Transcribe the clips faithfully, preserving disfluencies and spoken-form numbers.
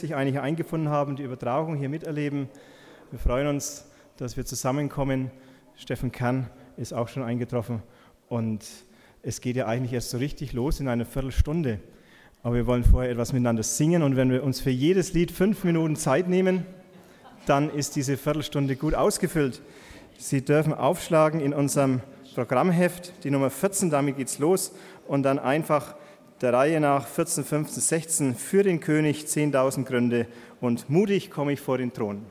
sich einige eingefunden haben, die Übertragung hier miterleben. Wir freuen uns, dass wir zusammenkommen. Steffen Kern ist auch schon eingetroffen und es geht ja eigentlich erst so richtig los in einer Viertelstunde. Aber wir wollen vorher etwas miteinander singen und wenn wir uns für jedes Lied fünf Minuten Zeit nehmen, dann ist diese Viertelstunde gut ausgefüllt. Sie dürfen aufschlagen in unserem Programmheft, die Nummer vierzehn, damit geht's los und dann einfach der Reihe nach vierzehn, fünfzehn, sechzehn für den König, zehntausend Gründe und mutig komme ich vor den Thron.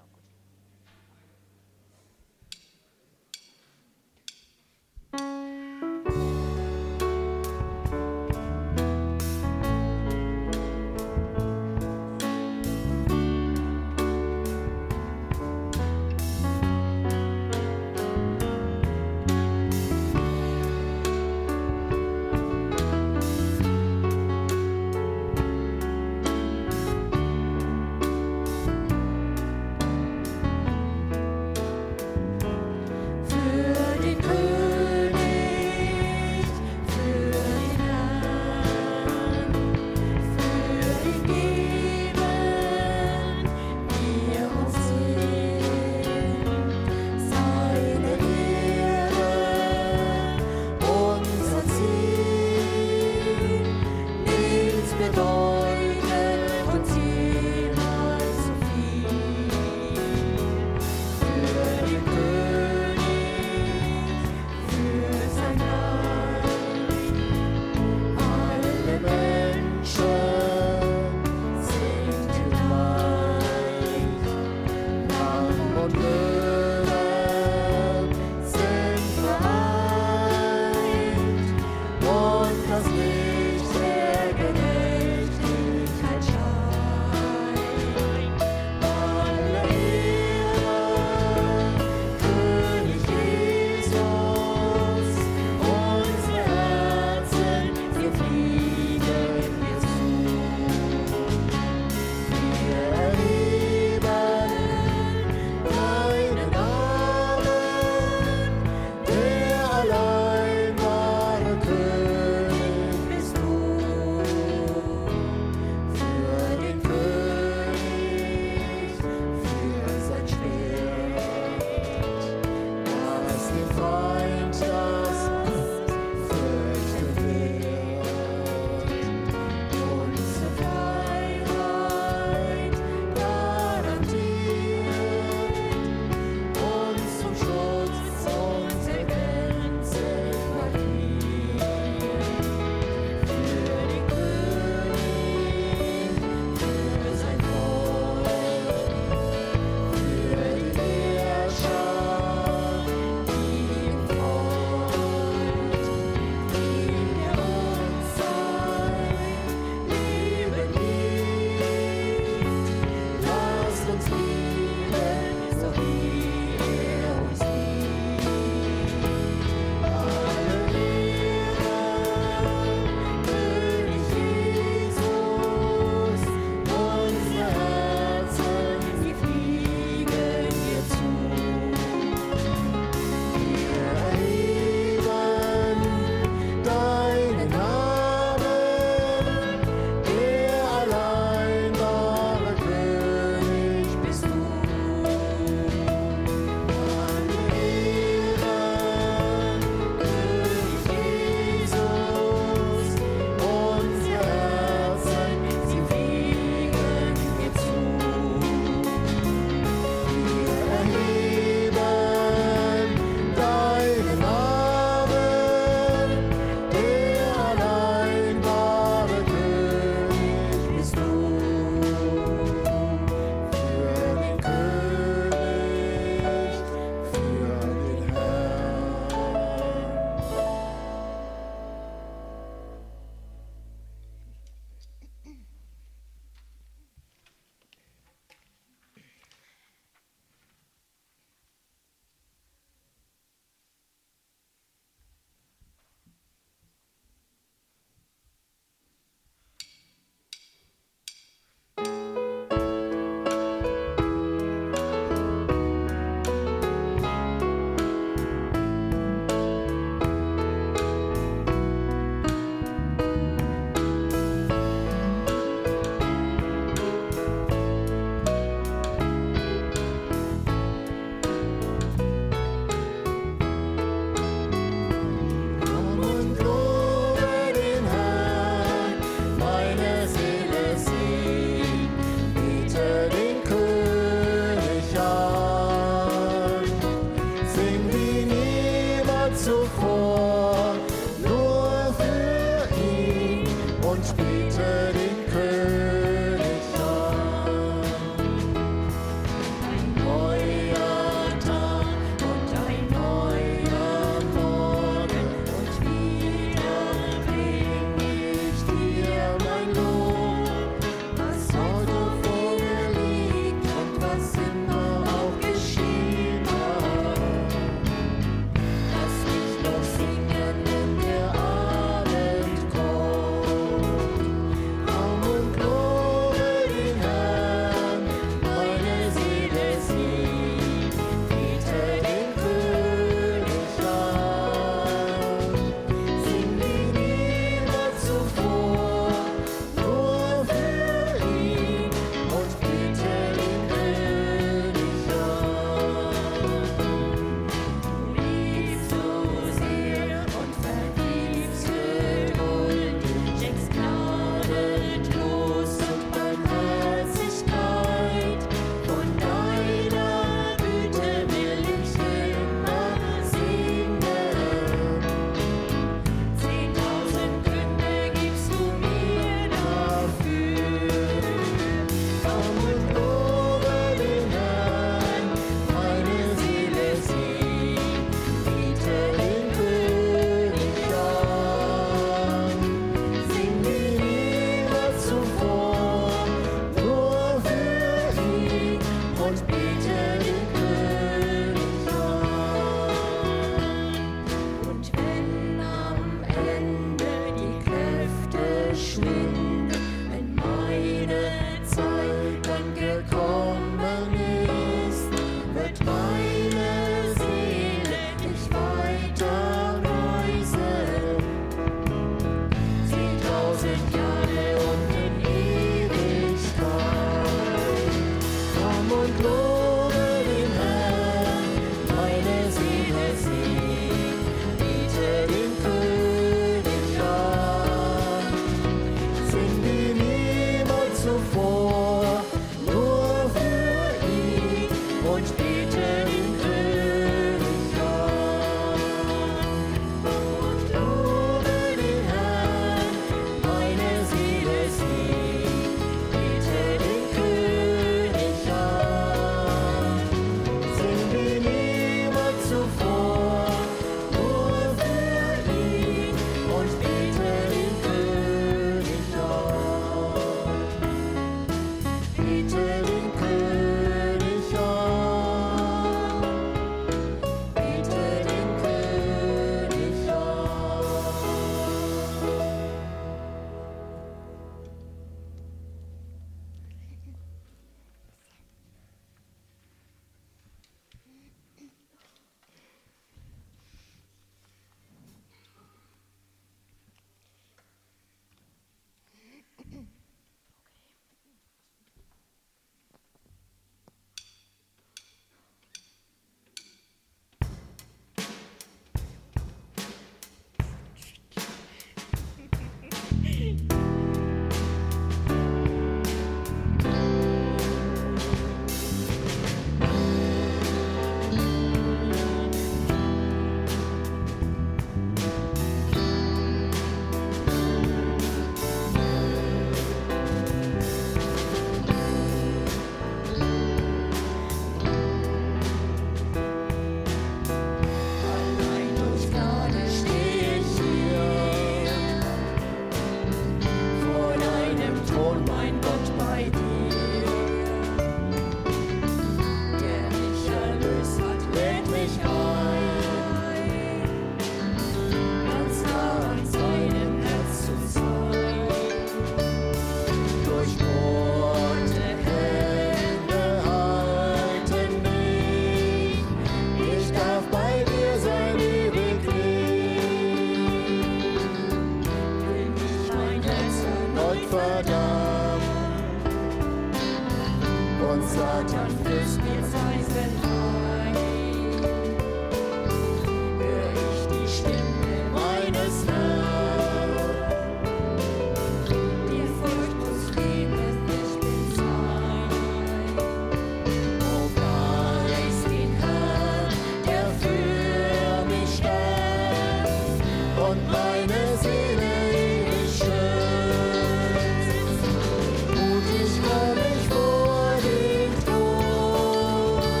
Mutig komm ich vor den Thron.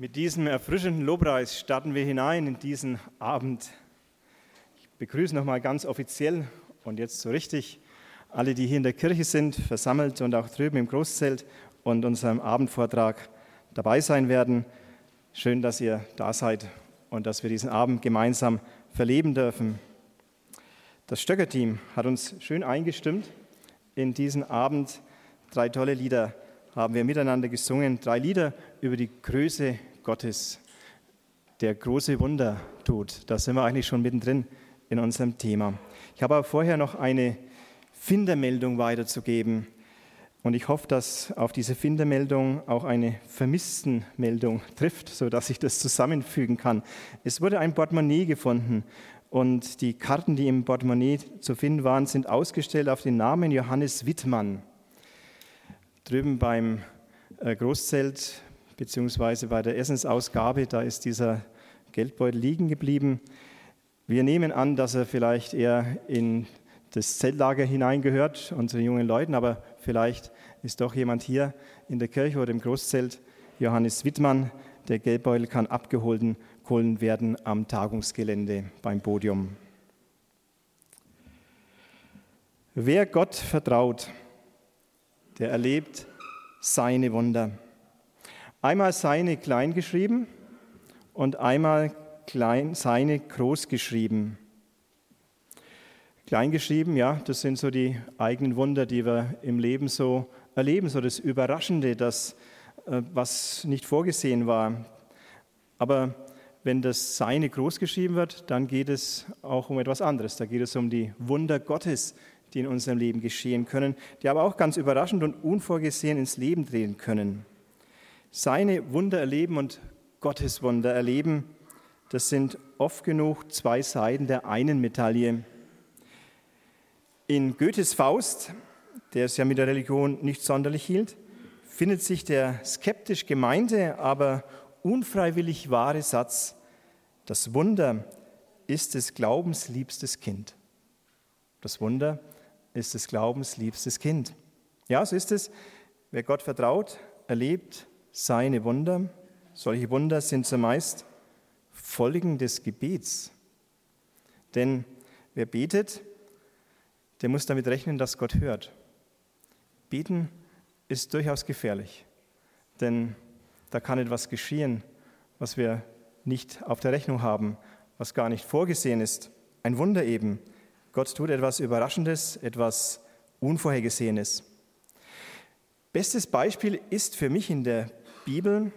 Mit diesem erfrischenden Lobpreis starten wir hinein in diesen Abend. Ich begrüße nochmal ganz offiziell und jetzt so richtig alle, die hier in der Kirche sind, versammelt und auch drüben im Großzelt und unserem Abendvortrag dabei sein werden. Schön, dass ihr da seid und dass wir diesen Abend gemeinsam verleben dürfen. Das Stöcker-Team hat uns schön eingestimmt in diesen Abend. Drei tolle Lieder haben wir miteinander gesungen. Drei Lieder über die Größe Gottes, der große Wunder tut. Da sind wir eigentlich schon mittendrin in unserem Thema. Ich habe aber vorher noch eine Findermeldung weiterzugeben. Und ich hoffe, dass auf diese Findermeldung auch eine Vermisstenmeldung trifft, sodass ich das zusammenfügen kann. Es wurde ein Portemonnaie gefunden und die Karten, die im Portemonnaie zu finden waren, sind ausgestellt auf den Namen Johannes Wittmann. Drüben beim Großzelt beziehungsweise bei der Essensausgabe, da ist dieser Geldbeutel liegen geblieben. Wir nehmen an, dass er vielleicht eher in das Zeltlager hineingehört, unsere jungen Leuten, aber vielleicht ist doch jemand hier in der Kirche oder im Großzelt, Johannes Wittmann. Der Geldbeutel kann abgeholt werden am Tagungsgelände beim Podium. Wer Gott vertraut, der erlebt seine Wunder. Einmal seine klein geschrieben und einmal klein, seine groß geschrieben. Klein geschrieben, ja, das sind so die eigenen Wunder, die wir im Leben so erleben, so das Überraschende, das, was nicht vorgesehen war. Aber wenn das Seine groß geschrieben wird, dann geht es auch um etwas anderes. Da geht es um die Wunder Gottes, die in unserem Leben geschehen können, die aber auch ganz überraschend und unvorgesehen ins Leben drehen können. Seine Wunder erleben und Gottes Wunder erleben, das sind oft genug zwei Seiten der einen Medaille. In Goethes Faust, der es ja mit der Religion nicht sonderlich hielt, findet sich der skeptisch gemeinte, aber unfreiwillig wahre Satz: Das Wunder ist des Glaubens liebstes Kind. Das Wunder ist des Glaubens liebstes Kind. Ja, so ist es. Wer Gott vertraut, erlebt seine Wunder. Solche Wunder sind zumeist Folgen des Gebets. Denn wer betet, der muss damit rechnen, dass Gott hört. Beten ist durchaus gefährlich, denn da kann etwas geschehen, was wir nicht auf der Rechnung haben, was gar nicht vorgesehen ist. Ein Wunder eben. Gott tut etwas Überraschendes, etwas Unvorhergesehenes. Bestes Beispiel ist für mich in der Bibel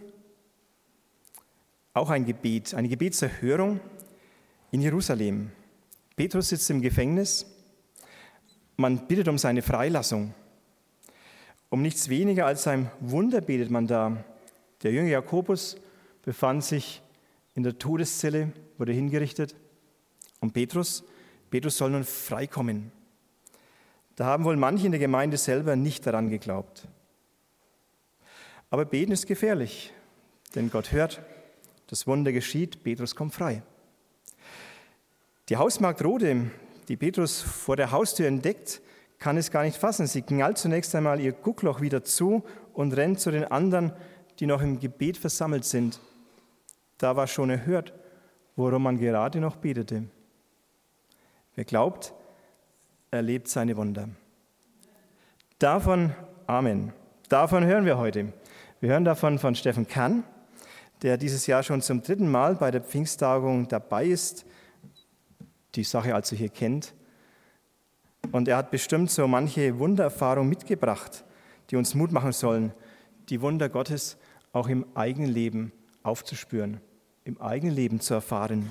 auch ein Gebet, eine Gebetserhörung in Jerusalem. Petrus sitzt im Gefängnis. Man bittet um seine Freilassung. Um nichts weniger als ein Wunder betet man da. Der Jünger Jakobus befand sich in der Todeszelle, wurde hingerichtet. Und Petrus, Petrus soll nun freikommen. Da haben wohl manche in der Gemeinde selber nicht daran geglaubt. Aber beten ist gefährlich, denn Gott hört, das Wunder geschieht, Petrus kommt frei. Die Hausmagd Rode, die Petrus vor der Haustür entdeckt, kann es gar nicht fassen. Sie knallt zunächst einmal ihr Guckloch wieder zu und rennt zu den anderen, die noch im Gebet versammelt sind. Da war schon erhört, worum man gerade noch betete. Wer glaubt, erlebt seine Wunder. Davon, Amen, davon hören wir heute. Wir hören davon von Steffen Kann, der dieses Jahr schon zum dritten Mal bei der Pfingsttagung dabei ist, die Sache also hier kennt. Und er hat bestimmt so manche Wundererfahrung mitgebracht, die uns Mut machen sollen, die Wunder Gottes auch im eigenen Leben aufzuspüren, im eigenen Leben zu erfahren.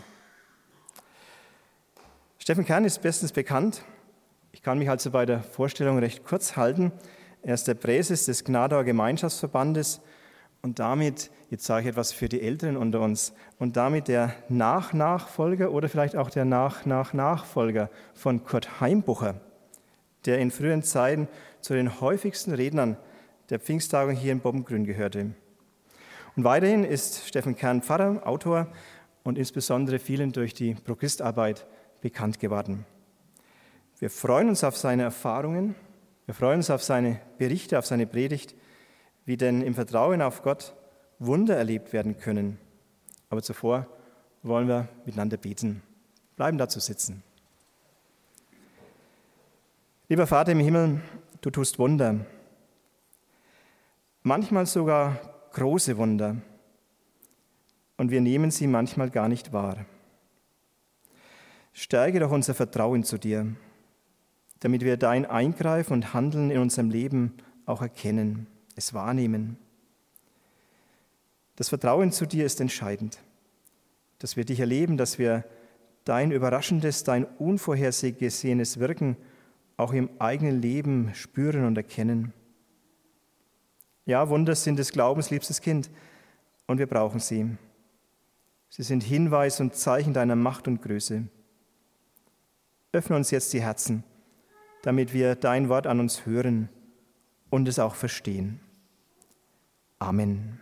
Steffen Kann ist bestens bekannt. Ich kann mich also bei der Vorstellung recht kurz halten. Er ist der Präses des Gnadauer Gemeinschaftsverbandes und damit, jetzt sage ich etwas für die Älteren unter uns, und damit der Nach-Nachfolger oder vielleicht auch der Nach-Nach-Nachfolger von Kurt Heimbucher, der in früheren Zeiten zu den häufigsten Rednern der Pfingsttagung hier in Bobbengrün gehörte. Und weiterhin ist Steffen Kann Pfarrer, Autor und insbesondere vielen durch die Prokristarbeit bekannt geworden. Wir freuen uns auf seine Erfahrungen, wir freuen uns auf seine Berichte, auf seine Predigt, wie denn im Vertrauen auf Gott Wunder erlebt werden können. Aber zuvor wollen wir miteinander beten. Bleiben dazu sitzen. Lieber Vater im Himmel, du tust Wunder. Manchmal sogar große Wunder. Und wir nehmen sie manchmal gar nicht wahr. Stärke doch unser Vertrauen zu dir, damit wir dein Eingreifen und Handeln in unserem Leben auch erkennen, es wahrnehmen. Das Vertrauen zu dir ist entscheidend, dass wir dich erleben, dass wir dein überraschendes, dein unvorhergesehenes Wirken auch im eigenen Leben spüren und erkennen. Ja, Wunder sind des Glaubens liebstes Kind und wir brauchen sie. Sie sind Hinweis und Zeichen deiner Macht und Größe. Öffne uns jetzt die Herzen, damit wir dein Wort an uns hören und es auch verstehen. Amen.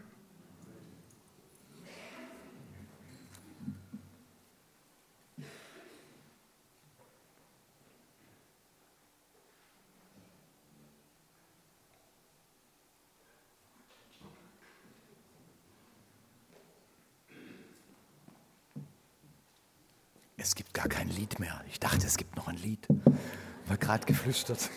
Es gibt gar kein Lied mehr. Ich dachte, es gibt noch ein Lied. War gerade geflüstert.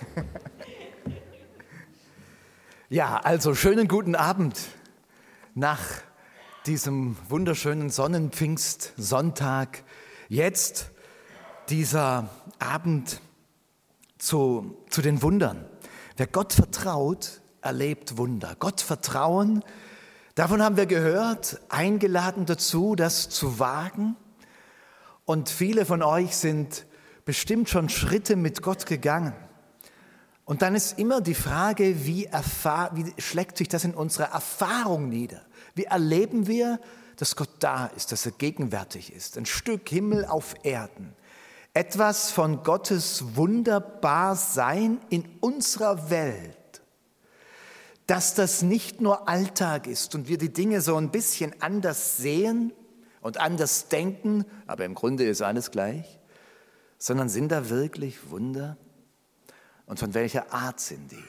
Ja, also schönen guten Abend nach diesem wunderschönen Sonnenpfingstsonntag. Jetzt dieser Abend zu, zu den Wundern. Wer Gott vertraut, erlebt Wunder. Gott vertrauen, davon haben wir gehört, eingeladen dazu, das zu wagen. Und viele von euch sind bestimmt schon Schritte mit Gott gegangen. Und dann ist immer die Frage, wie, erfahr, wie schlägt sich das in unserer Erfahrung nieder? Wie erleben wir, dass Gott da ist, dass er gegenwärtig ist? Ein Stück Himmel auf Erden. Etwas von Gottes Wunderbarsein in unserer Welt. Dass das nicht nur Alltag ist und wir die Dinge so ein bisschen anders sehen und anders denken, aber im Grunde ist alles gleich, sondern sind da wirklich Wunder? Und von welcher Art sind die?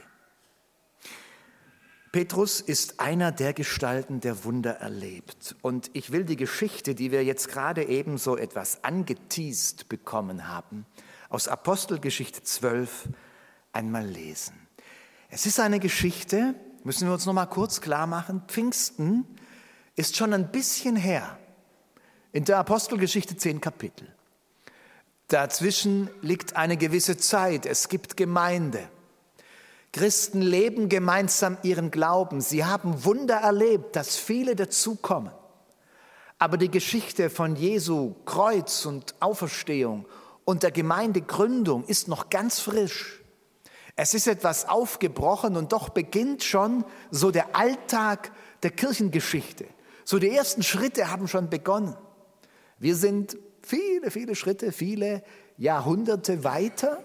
Petrus ist einer der Gestalten, der Wunder erlebt. Und ich will die Geschichte, die wir jetzt gerade eben so etwas angeteast bekommen haben, aus Apostelgeschichte zwölf einmal lesen. Es ist eine Geschichte, müssen wir uns noch mal kurz klar machen, Pfingsten ist schon ein bisschen her. In der Apostelgeschichte zehn Kapitel. Dazwischen liegt eine gewisse Zeit. Es gibt Gemeinde. Christen leben gemeinsam ihren Glauben. Sie haben Wunder erlebt, dass viele dazukommen. Aber die Geschichte von Jesu Kreuz und Auferstehung und der Gemeindegründung ist noch ganz frisch. Es ist etwas aufgebrochen und doch beginnt schon so der Alltag der Kirchengeschichte. So die ersten Schritte haben schon begonnen. Wir sind viele, viele Schritte, viele Jahrhunderte weiter.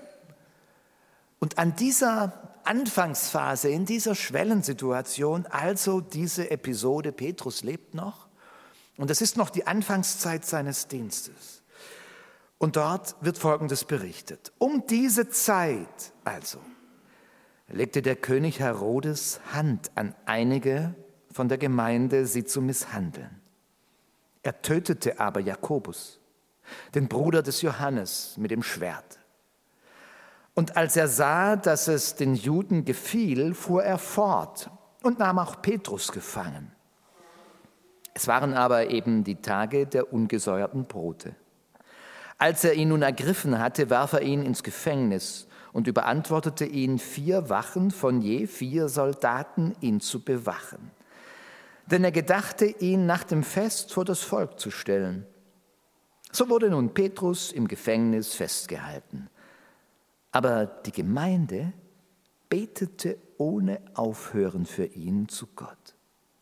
Und an dieser Anfangsphase, in dieser Schwellensituation, also diese Episode, Petrus lebt noch. Und das ist noch die Anfangszeit seines Dienstes. Und dort wird Folgendes berichtet. Um diese Zeit also legte der König Herodes Hand an einige von der Gemeinde, sie zu misshandeln. Er tötete aber Jakobus, den Bruder des Johannes, mit dem Schwert. Und als er sah, dass es den Juden gefiel, fuhr er fort und nahm auch Petrus gefangen. Es waren aber eben die Tage der ungesäuerten Brote. Als er ihn nun ergriffen hatte, warf er ihn ins Gefängnis und überantwortete ihn, vier Wachen von je vier Soldaten ihn zu bewachen. Denn er gedachte, ihn nach dem Fest vor das Volk zu stellen. So wurde nun Petrus im Gefängnis festgehalten. Aber die Gemeinde betete ohne Aufhören für ihn zu Gott.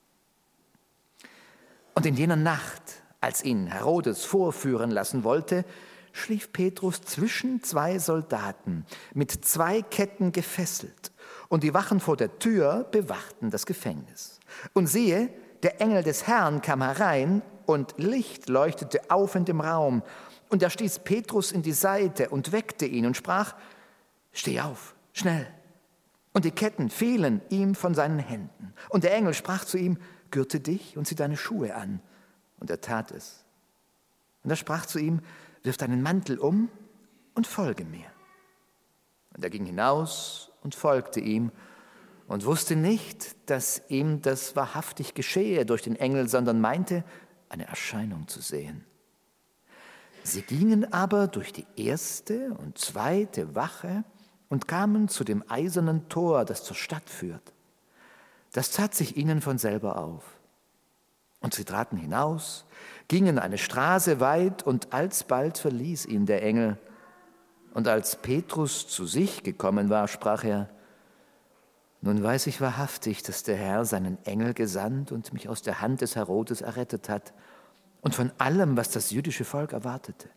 Und in jener Nacht, als ihn Herodes vorführen lassen wollte, schlief Petrus zwischen zwei Soldaten, mit zwei Ketten gefesselt. Und die Wachen vor der Tür bewachten das Gefängnis. Und siehe, der Engel des Herrn kam herein und Licht leuchtete auf in dem Raum. Und er stieß Petrus in die Seite und weckte ihn und sprach, steh auf, schnell. Und die Ketten fielen ihm von seinen Händen. Und der Engel sprach zu ihm, gürte dich und zieh deine Schuhe an. Und er tat es. Und er sprach zu ihm, wirf deinen Mantel um und folge mir. Und er ging hinaus und folgte ihm und wusste nicht, dass ihm das wahrhaftig geschehe durch den Engel, sondern meinte, eine Erscheinung zu sehen. Sie gingen aber durch die erste und zweite Wache und kamen zu dem eisernen Tor, das zur Stadt führt. Das tat sich ihnen von selber auf. Und sie traten hinaus, gingen eine Straße weit, und alsbald verließ ihn der Engel. Und als Petrus zu sich gekommen war, sprach er, nun weiß ich wahrhaftig, dass der Herr seinen Engel gesandt und mich aus der Hand des Herodes errettet hat und von allem, was das jüdische Volk erwartete.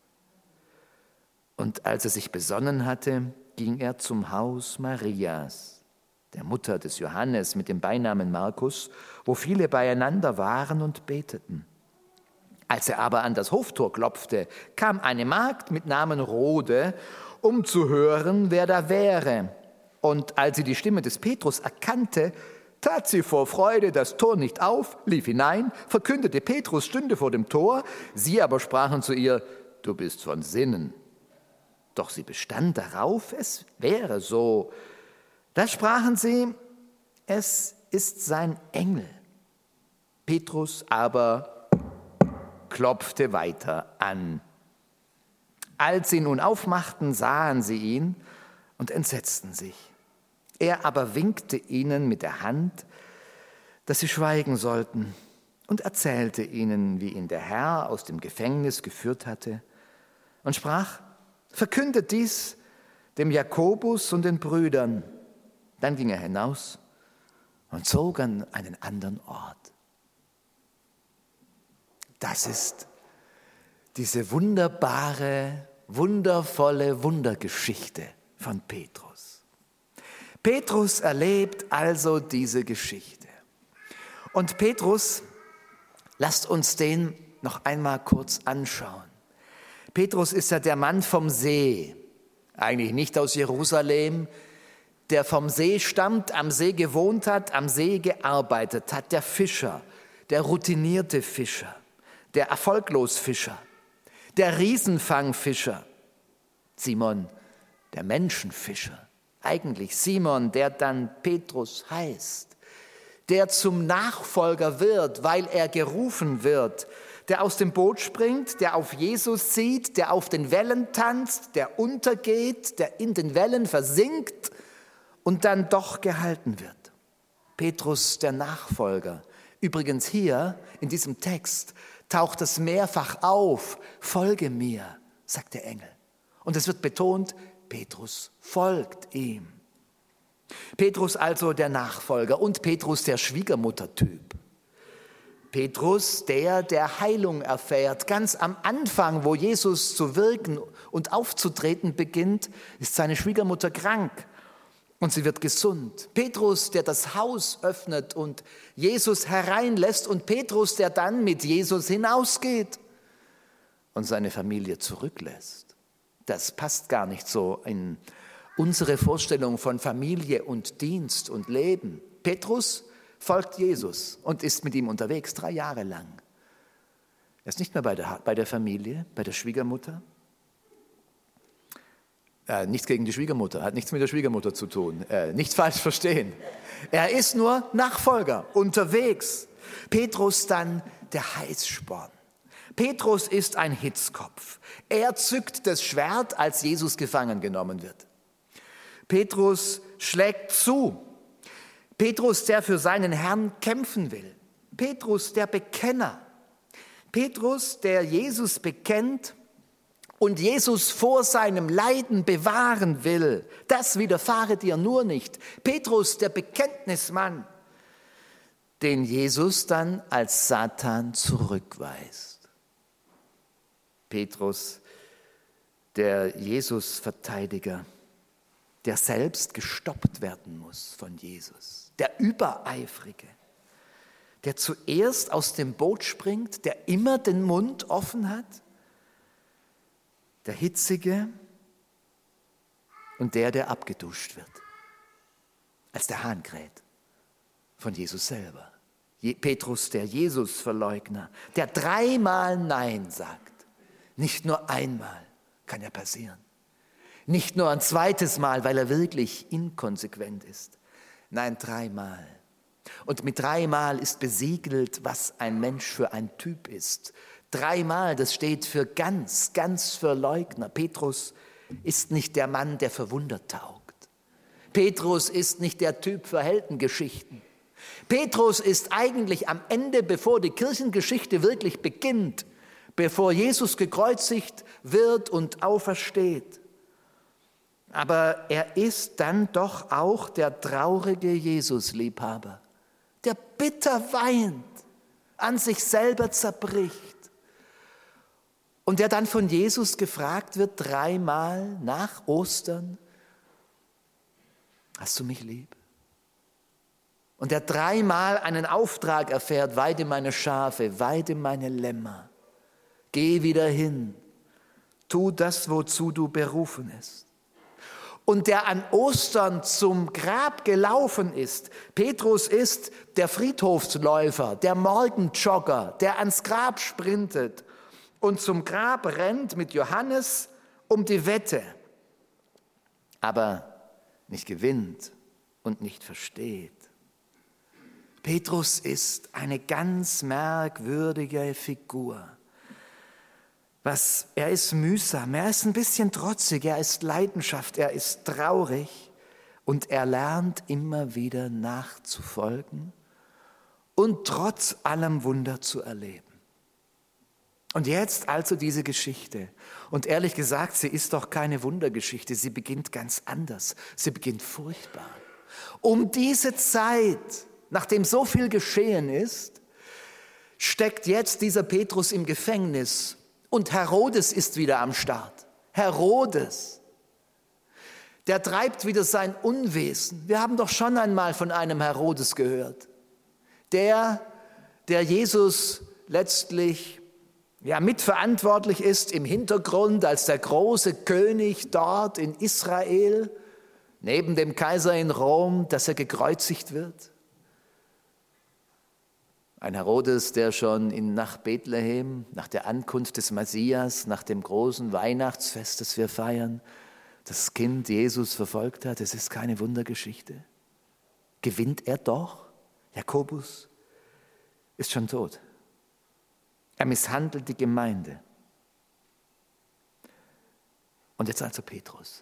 Und als er sich besonnen hatte, ging er zum Haus Marias, der Mutter des Johannes mit dem Beinamen Markus, wo viele beieinander waren und beteten. Als er aber an das Hoftor klopfte, kam eine Magd mit Namen Rode, um zu hören, wer da wäre. Und als sie die Stimme des Petrus erkannte, tat sie vor Freude das Tor nicht auf, lief hinein, verkündete, Petrus stünde vor dem Tor. Sie aber sprachen zu ihr, du bist von Sinnen. Doch sie bestand darauf, es wäre so. Da sprachen sie, es ist sein Engel. Petrus aber klopfte weiter an. Als sie nun aufmachten, sahen sie ihn und entsetzten sich. Er aber winkte ihnen mit der Hand, dass sie schweigen sollten, und erzählte ihnen, wie ihn der Herr aus dem Gefängnis geführt hatte, und sprach, verkündet dies dem Jakobus und den Brüdern. Dann ging er hinaus und zog an einen anderen Ort. Das ist diese wunderbare, wundervolle Wundergeschichte von Petrus. Petrus erlebt also diese Geschichte. Und Petrus, lasst uns den noch einmal kurz anschauen. Petrus ist ja der Mann vom See, eigentlich nicht aus Jerusalem, der vom See stammt, am See gewohnt hat, am See gearbeitet hat, der Fischer, der routinierte Fischer, der erfolglos Fischer, der Riesenfangfischer, Simon, der Menschenfischer. Eigentlich Simon, der dann Petrus heißt, der zum Nachfolger wird, weil er gerufen wird, der aus dem Boot springt, der auf Jesus sieht, der auf den Wellen tanzt, der untergeht, der in den Wellen versinkt und dann doch gehalten wird. Petrus, der Nachfolger. Übrigens hier in diesem Text taucht es mehrfach auf, folge mir, sagt der Engel. Und es wird betont, Petrus folgt ihm. Petrus also der Nachfolger und Petrus der Schwiegermuttertyp. Petrus, der der Heilung erfährt. Ganz am Anfang, wo Jesus zu wirken und aufzutreten beginnt, ist seine Schwiegermutter krank und sie wird gesund. Petrus, der das Haus öffnet und Jesus hereinlässt, und Petrus, der dann mit Jesus hinausgeht und seine Familie zurücklässt. Das passt gar nicht so in unsere Vorstellung von Familie und Dienst und Leben. Petrus folgt Jesus und ist mit ihm unterwegs drei Jahre lang. Er ist nicht mehr bei der, bei der Familie, bei der Schwiegermutter. Äh, nichts gegen die Schwiegermutter, hat nichts mit der Schwiegermutter zu tun. Äh, nicht falsch verstehen. Er ist nur Nachfolger, unterwegs. Petrus dann der Heißsporn. Petrus ist ein Hitzkopf. Er zückt das Schwert, als Jesus gefangen genommen wird. Petrus schlägt zu. Petrus, der für seinen Herrn kämpfen will. Petrus, der Bekenner. Petrus, der Jesus bekennt und Jesus vor seinem Leiden bewahren will. Das widerfahre dir nur nicht. Petrus, der Bekenntnismann, den Jesus dann als Satan zurückweist. Petrus, der Jesus-Verteidiger, der selbst gestoppt werden muss von Jesus, der Übereifrige, der zuerst aus dem Boot springt, der immer den Mund offen hat, der Hitzige und der, der abgeduscht wird, als der Hahn kräht von Jesus selber. Petrus, der Jesus-Verleugner, der dreimal Nein sagt. Nicht nur einmal, kann ja passieren. Nicht nur ein zweites Mal, weil er wirklich inkonsequent ist. Nein, dreimal. Und mit dreimal ist besiegelt, was ein Mensch für ein Typ ist. Dreimal, das steht für ganz, ganz für Leugner. Petrus ist nicht der Mann, der für Wunder taugt. Petrus ist nicht der Typ für Heldengeschichten. Petrus ist eigentlich am Ende, bevor die Kirchengeschichte wirklich beginnt, bevor Jesus gekreuzigt wird und aufersteht. Aber er ist dann doch auch der traurige Jesus-Liebhaber, der bitter weint, an sich selber zerbricht und der dann von Jesus gefragt wird, dreimal nach Ostern, hast du mich lieb? Und der dreimal einen Auftrag erfährt, weide meine Schafe, weide meine Lämmer, geh wieder hin, tu das, wozu du berufen bist. Und der an Ostern zum Grab gelaufen ist. Petrus ist der Friedhofsläufer, der Morgenjogger, der ans Grab sprintet und zum Grab rennt mit Johannes um die Wette, aber nicht gewinnt und nicht versteht. Petrus ist eine ganz merkwürdige Figur. Was, er ist mühsam, er ist ein bisschen trotzig, er ist Leidenschaft, er ist traurig und er lernt immer wieder nachzufolgen und trotz allem Wunder zu erleben. Und jetzt also diese Geschichte. Und ehrlich gesagt, sie ist doch keine Wundergeschichte, sie beginnt ganz anders, sie beginnt furchtbar. Um diese Zeit, nachdem so viel geschehen ist, steckt jetzt dieser Petrus im Gefängnis. Und Herodes ist wieder am Start. Herodes, der treibt wieder sein Unwesen. Wir haben doch schon einmal von einem Herodes gehört. Der, der Jesus letztlich ja, mitverantwortlich ist im Hintergrund als der große König dort in Israel, neben dem Kaiser in Rom, dass er gekreuzigt wird. Ein Herodes, der schon in, nach Bethlehem, nach der Ankunft des Messias, nach dem großen Weihnachtsfest, das wir feiern, das Kind Jesus verfolgt hat. Es ist keine Wundergeschichte. Gewinnt er doch? Jakobus ist schon tot. Er misshandelt die Gemeinde. Und jetzt also Petrus.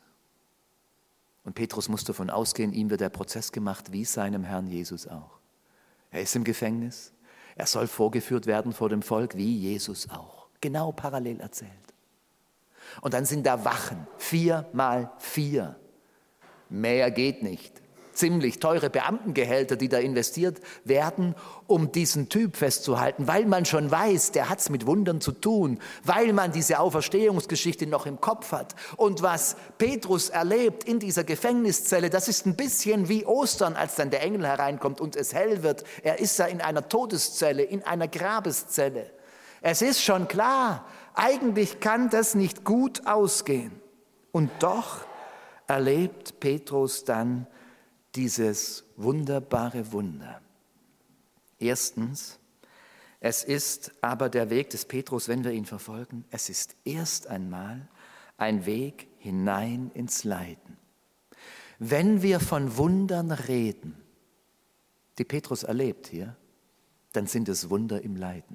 Und Petrus muss davon ausgehen, ihm wird der Prozess gemacht, wie seinem Herrn Jesus auch. Er ist im Gefängnis. Er soll vorgeführt werden vor dem Volk, wie Jesus auch. Genau parallel erzählt. Und dann sind da Wachen, vier mal vier. Mehr geht nicht. Ziemlich teure Beamtengehälter, die da investiert werden, um diesen Typ festzuhalten, weil man schon weiß, der hat es mit Wundern zu tun, weil man diese Auferstehungsgeschichte noch im Kopf hat. Und was Petrus erlebt in dieser Gefängniszelle, das ist ein bisschen wie Ostern, als dann der Engel hereinkommt und es hell wird. Er ist ja in einer Todeszelle, in einer Grabeszelle. Es ist schon klar, eigentlich kann das nicht gut ausgehen. Und doch erlebt Petrus dann dieses wunderbare Wunder. Erstens, es ist aber der Weg des Petrus, wenn wir ihn verfolgen, es ist erst einmal ein Weg hinein ins Leiden. Wenn wir von Wundern reden, die Petrus erlebt hier, dann sind es Wunder im Leiden.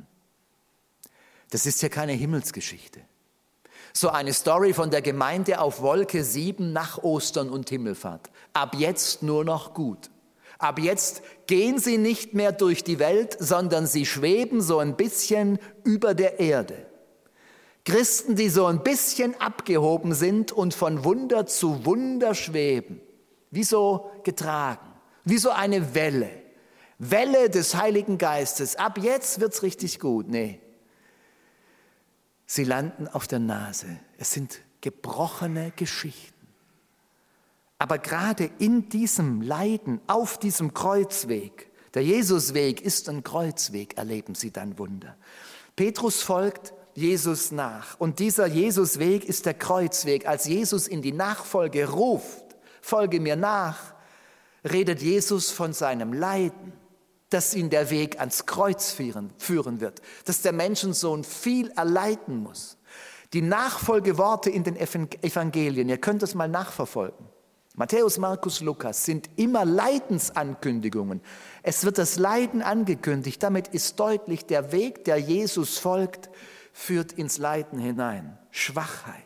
Das ist ja keine Himmelsgeschichte. So eine Story von der Gemeinde auf Wolke sieben nach Ostern und Himmelfahrt. Ab jetzt nur noch gut. Ab jetzt gehen sie nicht mehr durch die Welt, sondern sie schweben so ein bisschen über der Erde. Christen, die so ein bisschen abgehoben sind und von Wunder zu Wunder schweben. Wie so getragen, wie so eine Welle. Welle des Heiligen Geistes. Ab jetzt wird's richtig gut. Nee. Sie landen auf der Nase. Es sind gebrochene Geschichten. Aber gerade in diesem Leiden, auf diesem Kreuzweg, der Jesusweg ist ein Kreuzweg, erleben sie dann Wunder. Petrus folgt Jesus nach und dieser Jesusweg ist der Kreuzweg. Als Jesus in die Nachfolge ruft, folge mir nach, redet Jesus von seinem Leiden. dass ihn der Weg ans Kreuz führen, führen wird, dass der Menschensohn viel erleiden muss. Die Nachfolgeworte in den Evangelien, ihr könnt das mal nachverfolgen. Matthäus, Markus, Lukas sind immer Leidensankündigungen. Es wird das Leiden angekündigt. Damit ist deutlich, der Weg, der Jesus folgt, führt ins Leiden hinein. Schwachheit.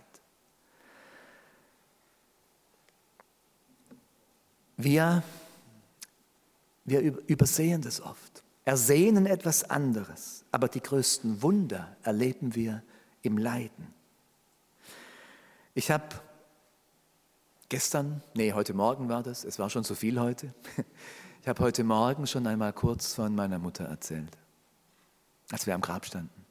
Wir, wir übersehen das oft, ersehnen etwas anderes, aber die größten Wunder erleben wir im Leiden. Ich habe gestern, nee, heute Morgen war das, es war schon so viel heute, ich habe heute Morgen schon einmal kurz von meiner Mutter erzählt, als wir am Grab standen.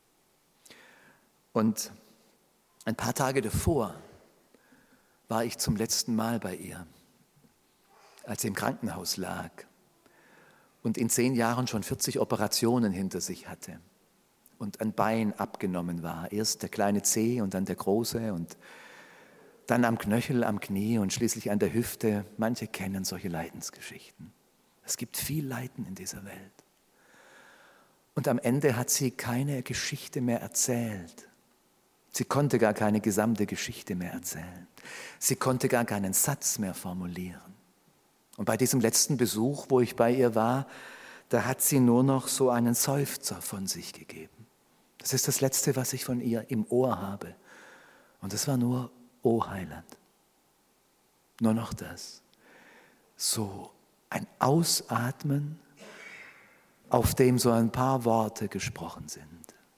Und ein paar Tage davor war ich zum letzten Mal bei ihr, als sie im Krankenhaus lag und in zehn Jahren schon vierzig Operationen hinter sich hatte und ein Bein abgenommen war. Erst der kleine Zeh und dann der große und dann am Knöchel, am Knie und schließlich an der Hüfte. Manche kennen solche Leidensgeschichten. Es gibt viel Leiden in dieser Welt. Und am Ende hat sie keine Geschichte mehr erzählt. Sie konnte gar keine gesamte Geschichte mehr erzählen. Sie konnte gar keinen Satz mehr formulieren. Und bei diesem letzten Besuch, wo ich bei ihr war, da hat sie nur noch so einen Seufzer von sich gegeben. Das ist das Letzte, was ich von ihr im Ohr habe. Und das war nur, O Heiland. Nur noch das. So ein Ausatmen, auf dem so ein paar Worte gesprochen sind.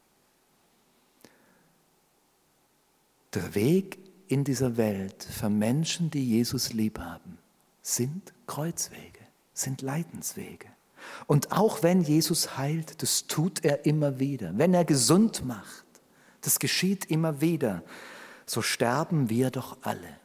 Der Weg in dieser Welt für Menschen, die Jesus lieb haben, sind Kreuzwege, sind Leidenswege. Und auch wenn Jesus heilt, das tut er immer wieder. Wenn er gesund macht, das geschieht immer wieder, so sterben wir doch alle.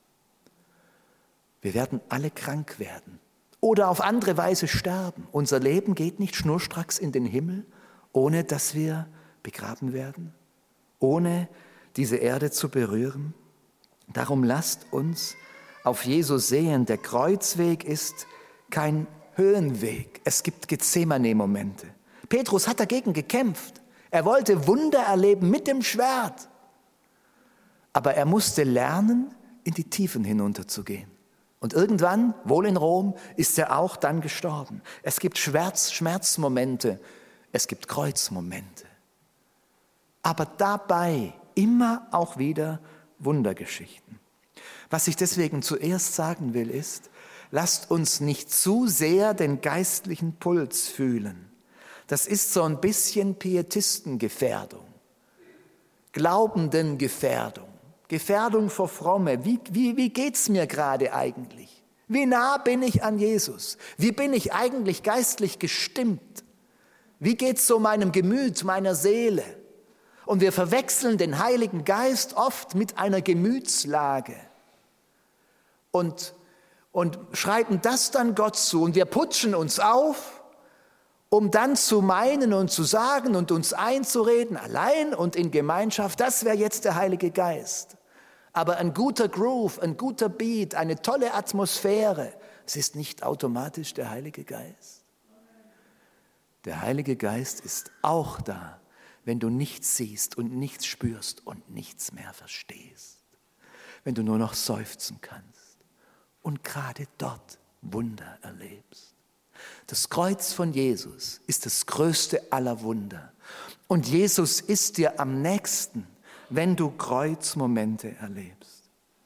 Wir werden alle krank werden oder auf andere Weise sterben. Unser Leben geht nicht schnurstracks in den Himmel, ohne dass wir begraben werden, ohne diese Erde zu berühren. Darum lasst uns auf Jesus sehen. Der Kreuzweg ist kein Höhenweg. Es gibt Gethsemane-Momente. Petrus hat dagegen gekämpft. Er wollte Wunder erleben mit dem Schwert. Aber er musste lernen, in die Tiefen hinunterzugehen. Und irgendwann, wohl in Rom, ist er auch dann gestorben. Es gibt Schmerz, Schmerzmomente, es gibt Kreuzmomente. Aber dabei immer auch wieder Wundergeschichten. Was ich deswegen zuerst sagen will, ist, lasst uns nicht zu sehr den geistlichen Puls fühlen. Das ist so ein bisschen Pietistengefährdung, Glaubendengefährdung, Gefährdung vor Fromme. Wie, wie, wie geht's mir gerade eigentlich? Wie nah bin ich an Jesus? Wie bin ich eigentlich geistlich gestimmt? Wie geht's so meinem Gemüt, meiner Seele? Und wir verwechseln den Heiligen Geist oft mit einer Gemütslage und, und schreiben das dann Gott zu. Und wir putschen uns auf, um dann zu meinen und zu sagen und uns einzureden, allein und in Gemeinschaft, das wäre jetzt der Heilige Geist. Aber ein guter Groove, ein guter Beat, eine tolle Atmosphäre, es ist nicht automatisch der Heilige Geist. Der Heilige Geist ist auch da, wenn du nichts siehst und nichts spürst und nichts mehr verstehst. Wenn du nur noch seufzen kannst und gerade dort Wunder erlebst. Das Kreuz von Jesus ist das größte aller Wunder. Und Jesus ist dir am nächsten, wenn du Kreuzmomente erlebst.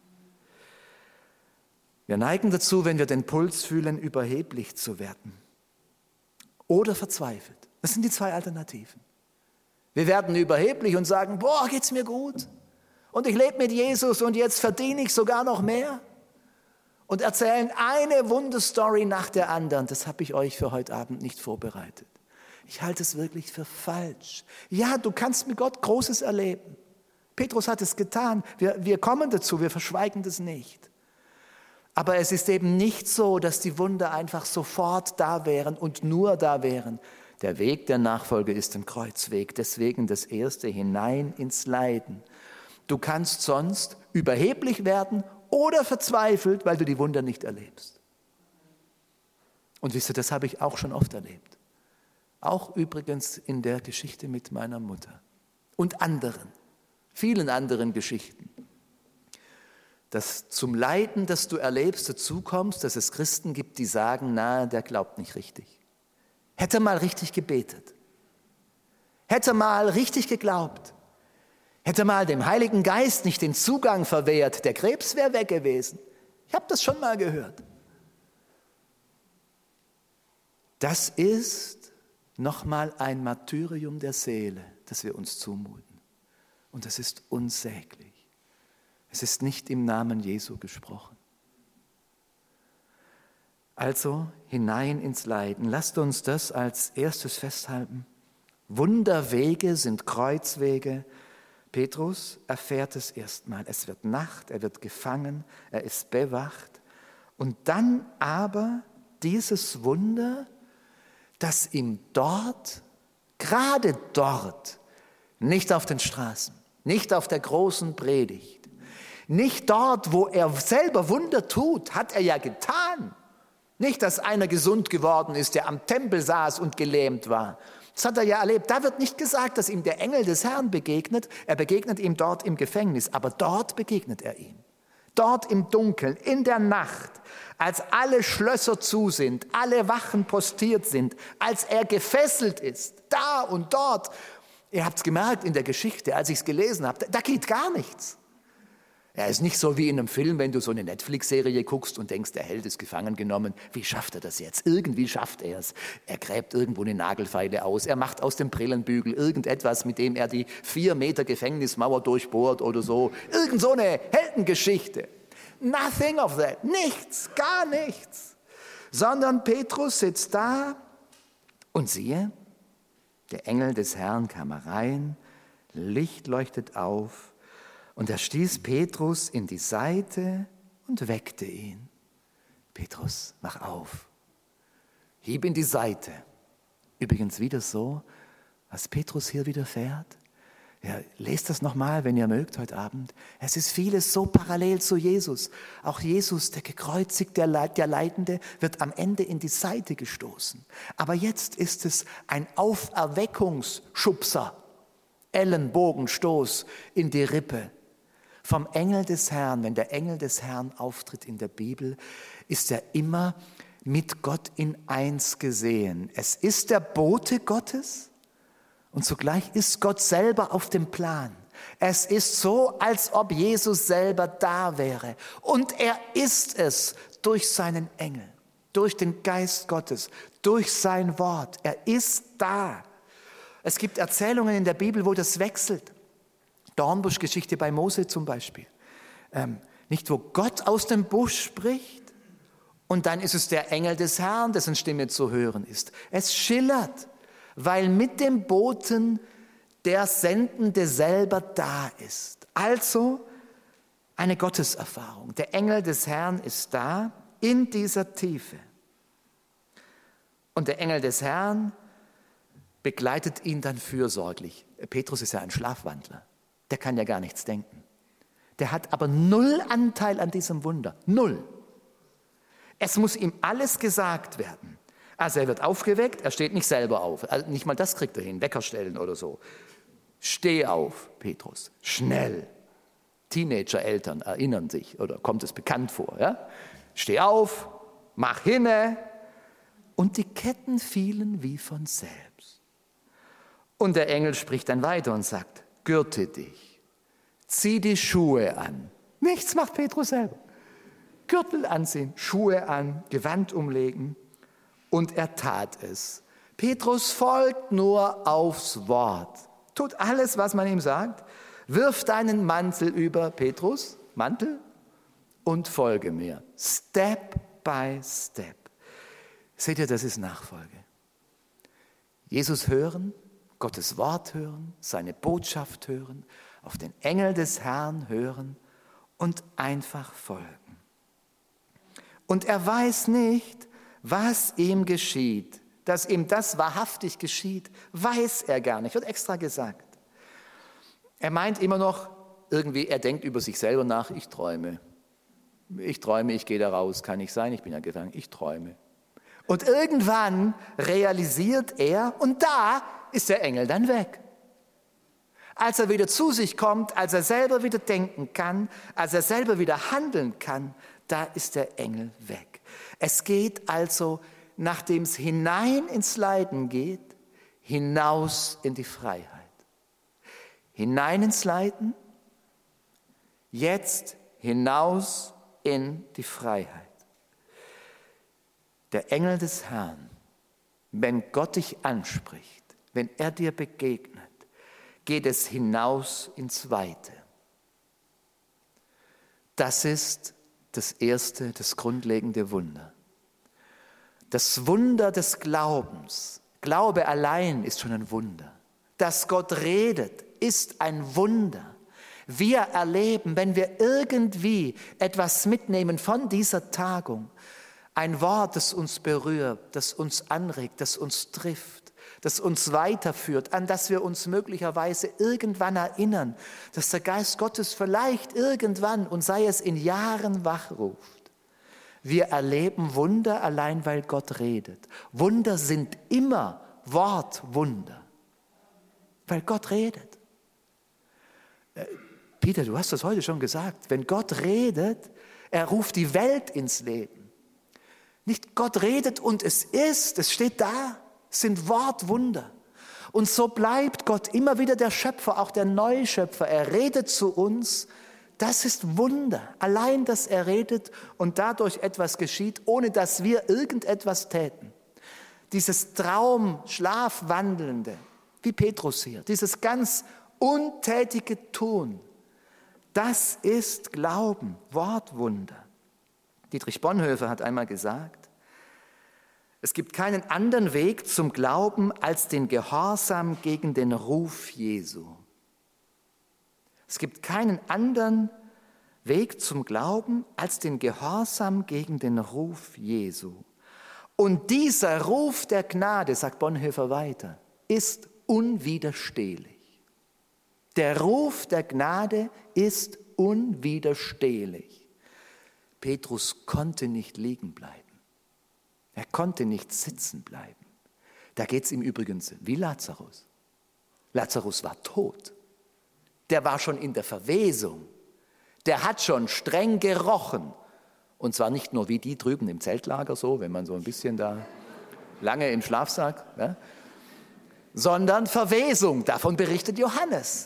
Wir neigen dazu, wenn wir den Puls fühlen, überheblich zu werden oder verzweifelt. Das sind die zwei Alternativen. Wir werden überheblich und sagen, boah, geht's mir gut und ich lebe mit Jesus und jetzt verdiene ich sogar noch mehr und erzählen eine Wunderstory nach der anderen. Das habe ich euch für heute Abend nicht vorbereitet. Ich halte es wirklich für falsch. Ja, du kannst mit Gott Großes erleben. Petrus hat es getan. Wir, wir kommen dazu, wir verschweigen das nicht. Aber es ist eben nicht so, dass die Wunder einfach sofort da wären und nur da wären. Der Weg der Nachfolge ist ein Kreuzweg, deswegen das Erste, hinein ins Leiden. Du kannst sonst überheblich werden oder verzweifelt, weil du die Wunder nicht erlebst. Und wisst ihr, das habe ich auch schon oft erlebt. Auch übrigens in der Geschichte mit meiner Mutter und anderen, vielen anderen Geschichten. Dass zum Leiden, das du erlebst, dazu kommst, dass es Christen gibt, die sagen, na, der glaubt nicht richtig. Hätte mal richtig gebetet. Hätte mal richtig geglaubt. Hätte mal dem Heiligen Geist nicht den Zugang verwehrt, der Krebs wäre weg gewesen. Ich habe das schon mal gehört. Das ist nochmal ein Martyrium der Seele, das wir uns zumuten. Und das ist unsäglich. Es ist nicht im Namen Jesu gesprochen. Also hinein ins Leiden. Lasst uns das als erstes festhalten. Wunderwege sind Kreuzwege. Petrus erfährt es erstmal. Es wird Nacht, er wird gefangen, er ist bewacht. Und dann aber dieses Wunder, das ihm dort, gerade dort, nicht auf den Straßen, nicht auf der großen Predigt, nicht dort, wo er selber Wunder tut, hat er ja getan. Nicht, dass einer gesund geworden ist, der am Tempel saß und gelähmt war. Das hat er ja erlebt. Da wird nicht gesagt, dass ihm der Engel des Herrn begegnet. Er begegnet ihm dort im Gefängnis, aber dort begegnet er ihm. Dort im Dunkeln, in der Nacht, als alle Schlösser zu sind, alle Wachen postiert sind, als er gefesselt ist, da und dort. Ihr habt es gemerkt in der Geschichte, als ich es gelesen habe, da geht gar nichts. Er ist nicht so wie in einem Film, wenn du so eine Netflix-Serie guckst und denkst, der Held ist gefangen genommen. Wie schafft er das jetzt? Irgendwie schafft er es. Er gräbt irgendwo eine Nagelfeile aus. Er macht aus dem Brillenbügel irgendetwas, mit dem er die vier Meter Gefängnismauer durchbohrt oder so. Irgend so eine Heldengeschichte. Nothing of that. Nichts, gar nichts. Sondern Petrus sitzt da und siehe, der Engel des Herrn kam herein, Licht leuchtet auf. Und er stieß Petrus in die Seite und weckte ihn. Petrus, mach auf. Hieb in die Seite. Übrigens wieder so, was Petrus hier widerfährt. Ja, lest das nochmal, wenn ihr mögt, heute Abend. Es ist vieles so parallel zu Jesus. Auch Jesus, der gekreuzigte, der Leidende, wird am Ende in die Seite gestoßen. Aber jetzt ist es ein Auferweckungsschubser, Ellenbogenstoß in die Rippe. Vom Engel des Herrn, wenn der Engel des Herrn auftritt in der Bibel, ist er immer mit Gott in eins gesehen. Es ist der Bote Gottes und zugleich ist Gott selber auf dem Plan. Es ist so, als ob Jesus selber da wäre. Und er ist es durch seinen Engel, durch den Geist Gottes, durch sein Wort. Er ist da. Es gibt Erzählungen in der Bibel, wo das wechselt. Dornbuschgeschichte bei Mose zum Beispiel. Ähm, nicht, wo Gott aus dem Busch spricht und dann ist es der Engel des Herrn, dessen Stimme zu hören ist. Es schillert, weil mit dem Boten der Sendende selber da ist. Also eine Gotteserfahrung. Der Engel des Herrn ist da in dieser Tiefe. Und der Engel des Herrn begleitet ihn dann fürsorglich. Petrus ist ja ein Schlafwandler. Der kann ja gar nichts denken. Der hat aber null Anteil an diesem Wunder. Null. Es muss ihm alles gesagt werden. Also er wird aufgeweckt, er steht nicht selber auf. Also nicht mal das kriegt er hin, Wecker stellen oder so. Steh auf, Petrus, schnell. Teenager-Eltern erinnern sich oder kommt es bekannt vor. Ja? Steh auf, mach hinne. Und die Ketten fielen wie von selbst. Und der Engel spricht dann weiter und sagt, gürte dich, zieh die Schuhe an. Nichts macht Petrus selber. Gürtel anziehen, Schuhe an, Gewand umlegen. Und er tat es. Petrus folgt nur aufs Wort. Tut alles, was man ihm sagt. Wirf deinen Mantel über, Petrus, Mantel, und folge mir. Step by step. Seht ihr, das ist Nachfolge. Jesus hören, Gottes Wort hören, seine Botschaft hören, auf den Engel des Herrn hören und einfach folgen. Und er weiß nicht, was ihm geschieht. Dass ihm das wahrhaftig geschieht, weiß er gar nicht, wird extra gesagt. Er meint immer noch, irgendwie, er denkt über sich selber nach, ich träume. Ich träume, ich gehe da raus, kann nicht sein, ich bin ja gefangen, ich träume. Und irgendwann realisiert er, und da ist der Engel dann weg. Als er wieder zu sich kommt, als er selber wieder denken kann, als er selber wieder handeln kann, da ist der Engel weg. Es geht also, nachdem es hinein ins Leiden geht, hinaus in die Freiheit. Hinein ins Leiden, jetzt hinaus in die Freiheit. Der Engel des Herrn, wenn Gott dich anspricht, wenn er dir begegnet, geht es hinaus ins Weite. Das ist das erste, das grundlegende Wunder. Das Wunder des Glaubens. Glaube allein ist schon ein Wunder. Dass Gott redet, ist ein Wunder. Wir erleben, wenn wir irgendwie etwas mitnehmen von dieser Tagung, ein Wort, das uns berührt, das uns anregt, das uns trifft, das uns weiterführt, an das wir uns möglicherweise irgendwann erinnern, dass der Geist Gottes vielleicht irgendwann, und sei es in Jahren, wachruft. Wir erleben Wunder allein, weil Gott redet. Wunder sind immer Wortwunder, weil Gott redet. Peter, du hast das heute schon gesagt, wenn Gott redet, er ruft die Welt ins Leben. Nicht Gott redet und es ist, es steht da, es sind Wortwunder. Und so bleibt Gott immer wieder der Schöpfer, auch der Neuschöpfer. Er redet zu uns, das ist Wunder. Allein, dass er redet und dadurch etwas geschieht, ohne dass wir irgendetwas täten. Dieses Traum, Schlafwandelnde, wie Petrus hier, dieses ganz untätige Tun, das ist Glauben, Wortwunder. Dietrich Bonhoeffer hat einmal gesagt, es gibt keinen anderen Weg zum Glauben als den Gehorsam gegen den Ruf Jesu. Es gibt keinen anderen Weg zum Glauben als den Gehorsam gegen den Ruf Jesu. Und dieser Ruf der Gnade, sagt Bonhoeffer weiter, ist unwiderstehlich. Der Ruf der Gnade ist unwiderstehlich. Petrus konnte nicht liegen bleiben. Er konnte nicht sitzen bleiben. Da geht es ihm übrigens wie Lazarus. Lazarus war tot. Der war schon in der Verwesung. Der hat schon streng gerochen. Und zwar nicht nur wie die drüben im Zeltlager so, wenn man so ein bisschen da lange im Schlafsack, ja, sondern Verwesung. Davon berichtet Johannes.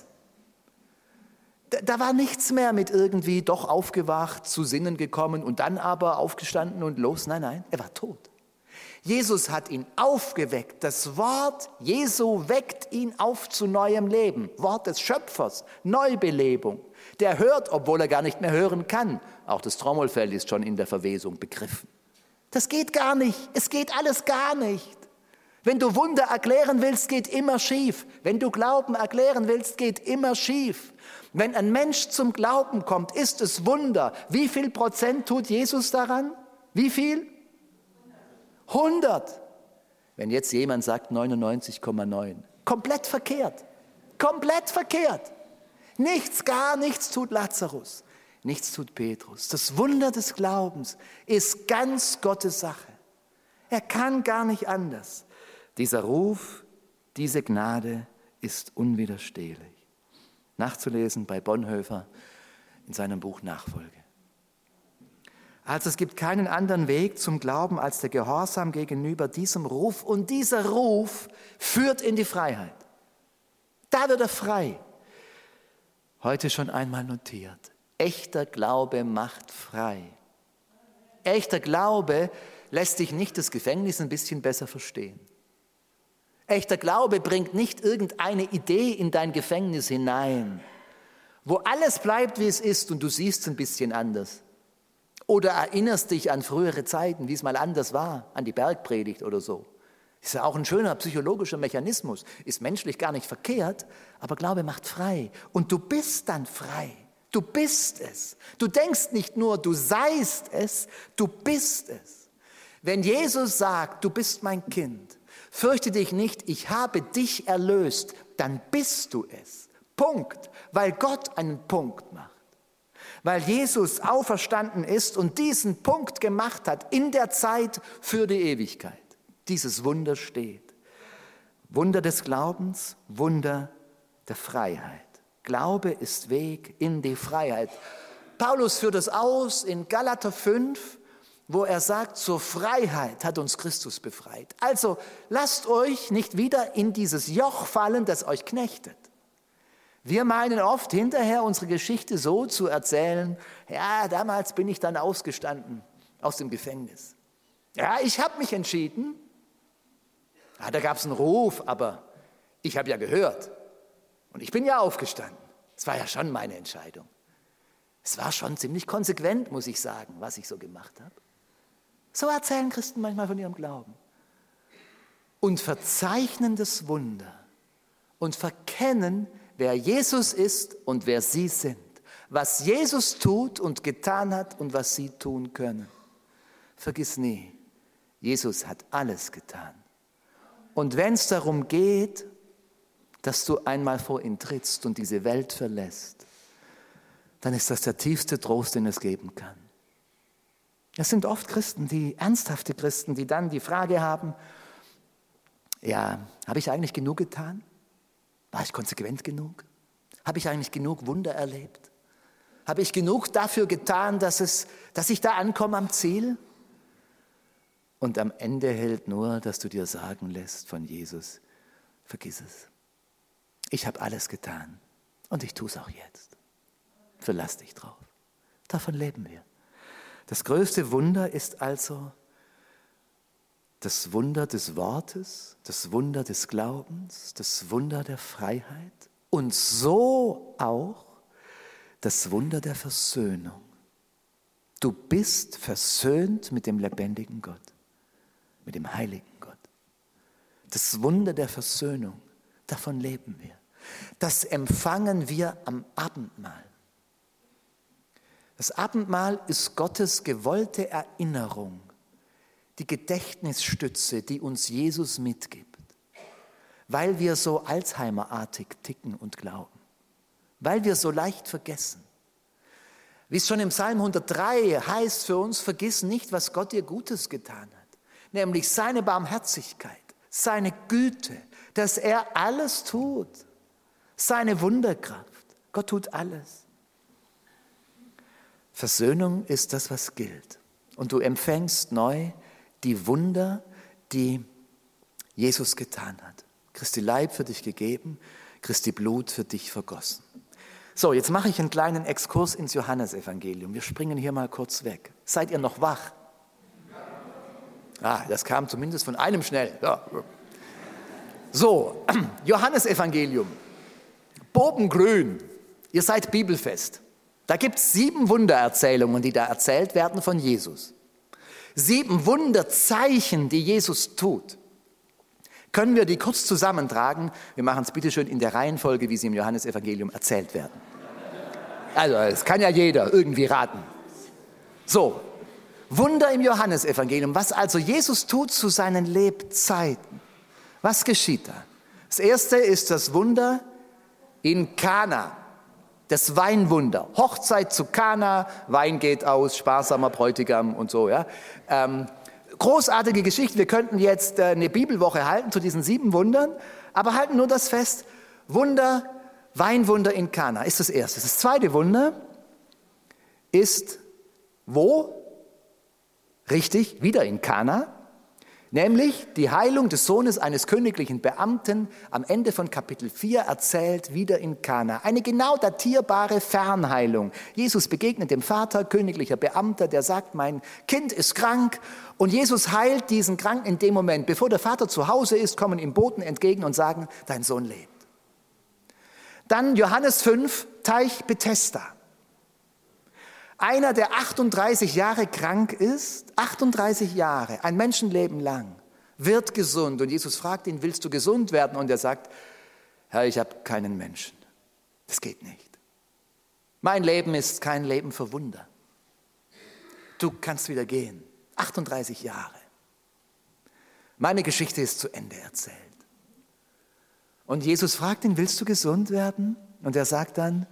Da war nichts mehr mit irgendwie doch aufgewacht, zu Sinnen gekommen und dann aber aufgestanden und los. Nein, nein, er war tot. Jesus hat ihn aufgeweckt. Das Wort Jesu weckt ihn auf zu neuem Leben. Wort des Schöpfers, Neubelebung. Der hört, obwohl er gar nicht mehr hören kann. Auch das Trommelfell ist schon in der Verwesung begriffen. Das geht gar nicht. Es geht alles gar nicht. Wenn du Wunder erklären willst, geht immer schief. Wenn du Glauben erklären willst, geht immer schief. Wenn ein Mensch zum Glauben kommt, ist es Wunder. Wie viel Prozent tut Jesus daran? Wie viel? hundert. Wenn jetzt jemand sagt neunundneunzig Komma neun, komplett verkehrt. Komplett verkehrt. Nichts, gar nichts tut Lazarus. Nichts tut Petrus. Das Wunder des Glaubens ist ganz Gottes Sache. Er kann gar nicht anders. Dieser Ruf, diese Gnade ist unwiderstehlich. Nachzulesen bei Bonhoeffer in seinem Buch Nachfolge. Also es gibt keinen anderen Weg zum Glauben als der Gehorsam gegenüber diesem Ruf. Und dieser Ruf führt in die Freiheit. Da wird er frei. Heute schon einmal notiert. Echter Glaube macht frei. Echter Glaube lässt dich nicht das Gefängnis ein bisschen besser verstehen. Echter Glaube bringt nicht irgendeine Idee in dein Gefängnis hinein, wo alles bleibt, wie es ist und du siehst es ein bisschen anders. Oder erinnerst dich an frühere Zeiten, wie es mal anders war, an die Bergpredigt oder so. Ist ja auch ein schöner psychologischer Mechanismus, ist menschlich gar nicht verkehrt, aber Glaube macht frei. Und du bist dann frei. Du bist es. Du denkst nicht nur, du seist es, du bist es. Wenn Jesus sagt, du bist mein Kind, fürchte dich nicht, ich habe dich erlöst, dann bist du es. Punkt. Weil Gott einen Punkt macht. weil Jesus auferstanden ist und diesen Punkt gemacht hat in der Zeit für die Ewigkeit. Dieses Wunder steht. Wunder des Glaubens, Wunder der Freiheit. Glaube ist Weg in die Freiheit. Paulus führt es aus in Galater fünf, wo er sagt, zur Freiheit hat uns Christus befreit. Also lasst euch nicht wieder in dieses Joch fallen, das euch knechtet. Wir meinen oft hinterher unsere Geschichte so zu erzählen, ja, damals bin ich dann ausgestanden aus dem Gefängnis. Ja, ich habe mich entschieden. Ja, da gab es einen Ruf, aber ich habe ja gehört. Und ich bin ja aufgestanden. Es war ja schon meine Entscheidung. Es war schon ziemlich konsequent, muss ich sagen, was ich so gemacht habe. So erzählen Christen manchmal von ihrem Glauben. Und verzeichnen das Wunder und verkennen, wer Jesus ist und wer sie sind. Was Jesus tut und getan hat und was sie tun können. Vergiss nie, Jesus hat alles getan. Und wenn es darum geht, dass du einmal vor ihn trittst und diese Welt verlässt, dann ist das der tiefste Trost, den es geben kann. Es sind oft Christen, die ernsthafte Christen, die dann die Frage haben, ja, habe ich eigentlich genug getan? War ich konsequent genug? Habe ich eigentlich genug Wunder erlebt? Habe ich genug dafür getan, dass, es, dass ich da ankomme am Ziel? Und am Ende hält nur, dass du dir sagen lässt von Jesus, vergiss es. Ich habe alles getan und ich tue es auch jetzt. Verlass dich drauf. Davon leben wir. Das größte Wunder ist also das Wunder des Wortes, das Wunder des Glaubens, das Wunder der Freiheit und so auch das Wunder der Versöhnung. Du bist versöhnt mit dem lebendigen Gott, mit dem heiligen Gott. Das Wunder der Versöhnung, davon leben wir. Das empfangen wir am Abendmahl. Das Abendmahl ist Gottes gewollte Erinnerung, die Gedächtnisstütze, die uns Jesus mitgibt, weil wir so Alzheimerartig ticken und glauben, weil wir so leicht vergessen. Wie es schon im Psalm hundertdrei heißt für uns, vergiss nicht, was Gott dir Gutes getan hat, nämlich seine Barmherzigkeit, seine Güte, dass er alles tut, seine Wunderkraft. Gott tut alles. Versöhnung ist das, was gilt. Und du empfängst neu die Wunder, die Jesus getan hat. Christi Leib für dich gegeben, Christi Blut für dich vergossen. So, jetzt mache ich einen kleinen Exkurs ins Johannesevangelium. Wir springen hier mal kurz weg. Seid ihr noch wach? Ah, das kam zumindest von einem schnell. Ja. So, Johannesevangelium. Bobengrün. Ihr seid bibelfest. Da gibt es sieben Wundererzählungen, die da erzählt werden von Jesus. Sieben Wunderzeichen, die Jesus tut. Können wir die kurz zusammentragen? Wir machen es bitte schön in der Reihenfolge, wie sie im Johannesevangelium erzählt werden. Also, das kann ja jeder irgendwie raten. So, Wunder im Johannesevangelium, was also Jesus tut zu seinen Lebzeiten. Was geschieht da? Das erste ist das Wunder in Kana. Das Weinwunder, Hochzeit zu Kana, Wein geht aus, sparsamer Bräutigam und so. Ja. Ähm, großartige Geschichte, wir könnten jetzt äh, eine Bibelwoche halten zu diesen sieben Wundern, aber halten nur das fest, Wunder, Weinwunder in Kana ist das erste. Das zweite Wunder ist wo? Richtig, wieder in Kana. Nämlich die Heilung des Sohnes eines königlichen Beamten am Ende von Kapitel vier erzählt, wieder in Kana. Eine genau datierbare Fernheilung. Jesus begegnet dem Vater, königlicher Beamter, der sagt, mein Kind ist krank. Und Jesus heilt diesen Kranken in dem Moment. Bevor der Vater zu Hause ist, kommen ihm Boten entgegen und sagen, dein Sohn lebt. Dann Johannes fünf, Teich Bethesda. Einer, der achtunddreißig Jahre krank ist, achtunddreißig Jahre, ein Menschenleben lang, wird gesund. Und Jesus fragt ihn, willst du gesund werden? Und er sagt, Herr, ich habe keinen Menschen. Das geht nicht. Mein Leben ist kein Leben für Wunder. Du kannst wieder gehen. achtunddreißig Jahre. Meine Geschichte ist zu Ende erzählt. Und Jesus fragt ihn, willst du gesund werden? Und er sagt dann,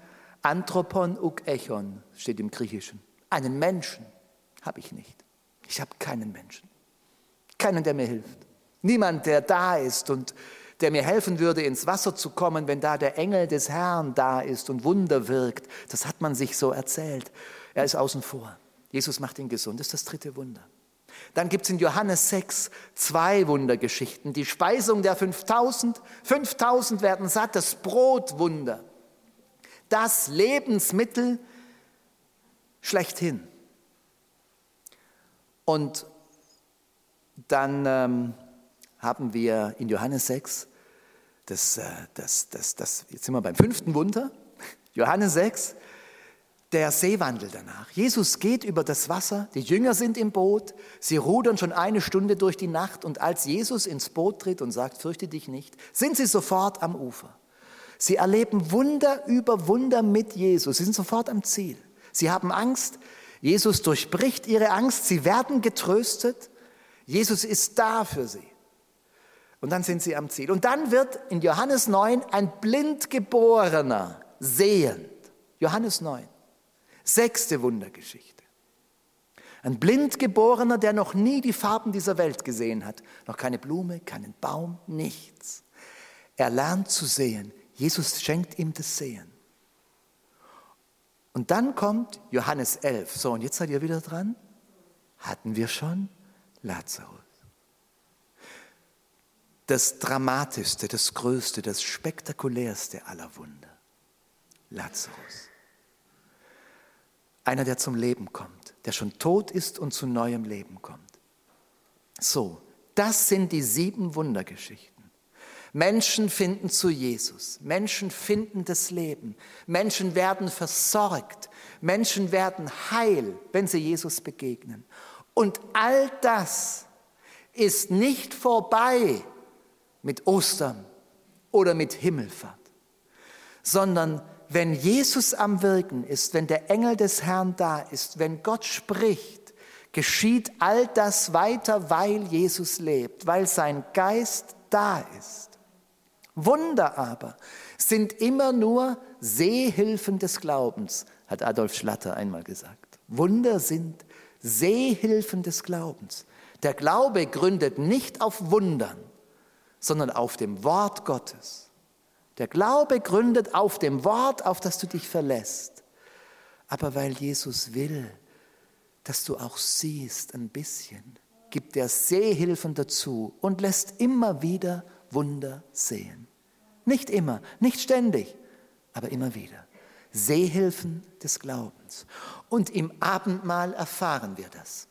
Anthropon uk echon steht im Griechischen. Einen Menschen habe ich nicht. Ich habe keinen Menschen. Keinen, der mir hilft. Niemand, der da ist und der mir helfen würde, ins Wasser zu kommen, wenn da der Engel des Herrn da ist und Wunder wirkt. Das hat man sich so erzählt. Er ist außen vor. Jesus macht ihn gesund. Das ist das dritte Wunder. Dann gibt es in Johannes sechs zwei Wundergeschichten. Die Speisung der fünftausend. fünftausend werden satt, das Brotwunder. Das Lebensmittel schlechthin. Und dann ähm, haben wir in Johannes sechs, das, das, das, das, jetzt sind wir beim fünften Wunder, Johannes sechs, der Seewandel danach. Jesus geht über das Wasser, die Jünger sind im Boot, sie rudern schon eine Stunde durch die Nacht und als Jesus ins Boot tritt und sagt, fürchte dich nicht, sind sie sofort am Ufer. Sie erleben Wunder über Wunder mit Jesus, sie sind sofort am Ziel. Sie haben Angst, Jesus durchbricht ihre Angst, sie werden getröstet, Jesus ist da für sie. Und dann sind sie am Ziel. Und dann wird in Johannes neun ein Blindgeborener sehend. Johannes neun. Sechste Wundergeschichte. Ein Blindgeborener, der noch nie die Farben dieser Welt gesehen hat. Noch keine Blume, keinen Baum, nichts. Er lernt zu sehen. Jesus schenkt ihm das Sehen. Und dann kommt Johannes elf. So, und jetzt seid ihr wieder dran. Hatten wir schon Lazarus. Das Dramatischste, das Größte, das Spektakulärste aller Wunder. Lazarus. Einer, der zum Leben kommt, der schon tot ist und zu neuem Leben kommt. So, das sind die sieben Wundergeschichten. Menschen finden zu Jesus, Menschen finden das Leben, Menschen werden versorgt, Menschen werden heil, wenn sie Jesus begegnen. Und all das ist nicht vorbei mit Ostern oder mit Himmelfahrt, sondern wenn Jesus am Wirken ist, wenn der Engel des Herrn da ist, wenn Gott spricht, geschieht all das weiter, weil Jesus lebt, weil sein Geist da ist. Wunder aber sind immer nur Sehhilfen des Glaubens, hat Adolf Schlatter einmal gesagt. Wunder sind Sehhilfen des Glaubens. Der Glaube gründet nicht auf Wundern, sondern auf dem Wort Gottes. Der Glaube gründet auf dem Wort, auf das du dich verlässt. Aber weil Jesus will, dass du auch siehst ein bisschen, gibt er Sehhilfen dazu und lässt immer wieder Wunder sehen. Nicht immer, nicht ständig, aber immer wieder. Sehhilfen des Glaubens. Und im Abendmahl erfahren wir das.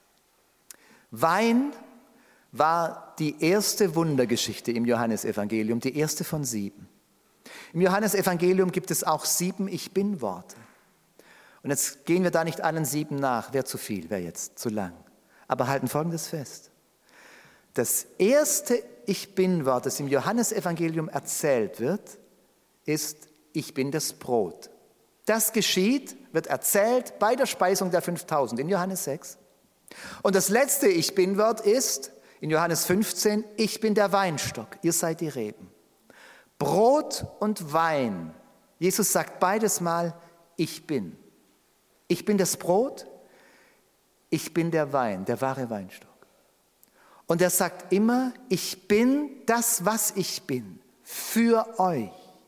Wein war die erste Wundergeschichte im Johannesevangelium, die erste von sieben. Im Johannesevangelium gibt es auch sieben Ich-Bin-Worte. Und jetzt gehen wir da nicht allen sieben nach, wäre zu viel, wäre jetzt zu lang. Aber halten Folgendes fest. Das erste Ich-Bin-Wort, das im Johannesevangelium erzählt wird, ist, ich bin das Brot. Das geschieht, wird erzählt bei der Speisung der fünftausend in Johannes sechs. Und das letzte Ich-Bin-Wort ist, in Johannes fünfzehn, ich bin der Weinstock, ihr seid die Reben. Brot und Wein. Jesus sagt beides Mal, ich bin. Ich bin das Brot, ich bin der Wein, der wahre Weinstock. Und er sagt immer, ich bin das, was ich bin, für euch.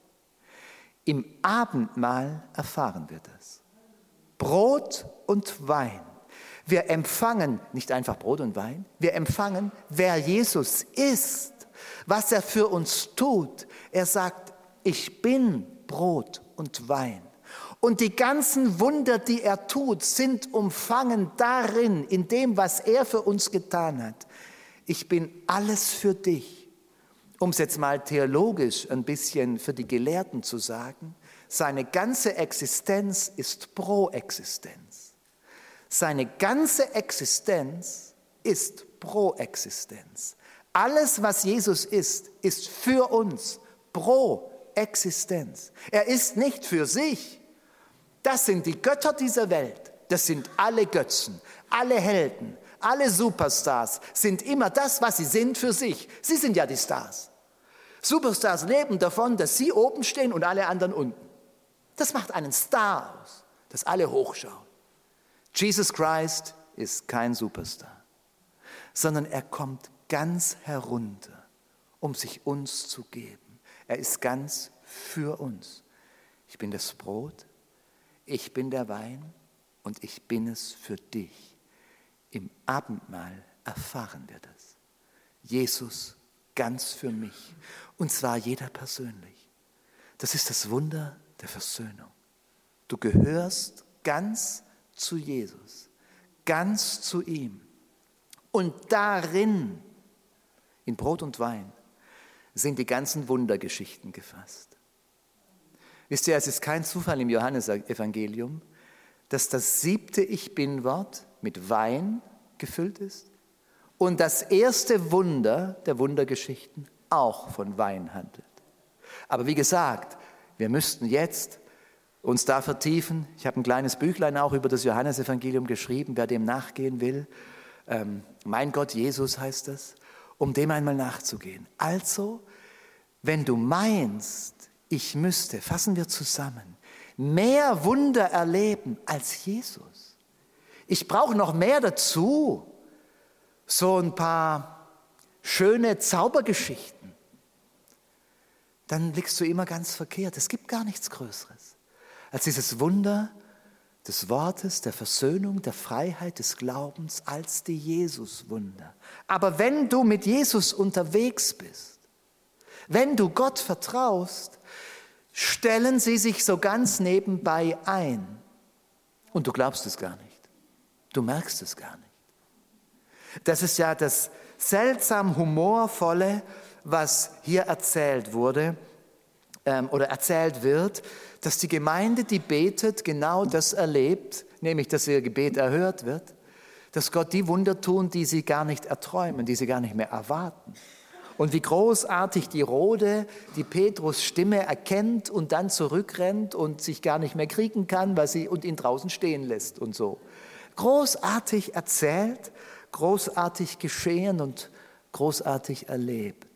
Im Abendmahl erfahren wir das. Brot und Wein. Wir empfangen nicht einfach Brot und Wein, wir empfangen, wer Jesus ist, was er für uns tut. Er sagt, ich bin Brot und Wein. Und die ganzen Wunder, die er tut, sind umfangen darin, in dem, was er für uns getan hat. Ich bin alles für dich. Um es jetzt mal theologisch ein bisschen für die Gelehrten zu sagen, seine ganze Existenz ist Proexistenz. Seine ganze Existenz ist Proexistenz. Alles, was Jesus ist, ist für uns Proexistenz. Er ist nicht für sich. Das sind die Götter dieser Welt. Das sind alle Götzen, alle Helden, alle Superstars sind immer das, was sie sind für sich. Sie sind ja die Stars. Superstars leben davon, dass sie oben stehen und alle anderen unten. Das macht einen Star aus, dass alle hochschauen. Jesus Christ ist kein Superstar, sondern er kommt ganz herunter, um sich uns zu geben. Er ist ganz für uns. Ich bin das Brot, ich bin der Wein und ich bin es für dich. Im Abendmahl erfahren wir das. Jesus ganz für mich, und zwar jeder persönlich. Das ist das Wunder der Versöhnung. Du gehörst ganz zu Jesus, ganz zu ihm. Und darin, in Brot und Wein, sind die ganzen Wundergeschichten gefasst. Wisst ihr, es ist kein Zufall im Johannesevangelium, dass das siebte Ich Bin-Wort mit Wein gefüllt ist und das erste Wunder der Wundergeschichten auch von Wein handelt. Aber wie gesagt, wir müssten jetzt uns da vertiefen. Ich habe ein kleines Büchlein auch über das Johannesevangelium geschrieben, wer dem nachgehen will. Ähm, mein Gott, Jesus heißt das, um dem einmal nachzugehen. Also, wenn du meinst, ich müsste, fassen wir zusammen, mehr Wunder erleben als Jesus. Ich brauche noch mehr dazu, so ein paar schöne Zaubergeschichten. Dann liegst du immer ganz verkehrt. Es gibt gar nichts Größeres als dieses Wunder des Wortes, der Versöhnung, der Freiheit, des Glaubens, als die Jesus-Wunder. Aber wenn du mit Jesus unterwegs bist, wenn du Gott vertraust, stellen sie sich so ganz nebenbei ein. Und du glaubst es gar nicht. Du merkst es gar nicht. Das ist ja das seltsam Humorvolle, was hier erzählt wurde ähm, oder erzählt wird, dass die Gemeinde, die betet, genau das erlebt, nämlich, dass ihr Gebet erhört wird, dass Gott die Wunder tun, die sie gar nicht erträumen, die sie gar nicht mehr erwarten. Und wie großartig die Rode, die Petrus Stimme erkennt und dann zurückrennt und sich gar nicht mehr kriegen kann, weil sie und ihn draußen stehen lässt und so. Großartig erzählt, großartig geschehen und großartig erlebt.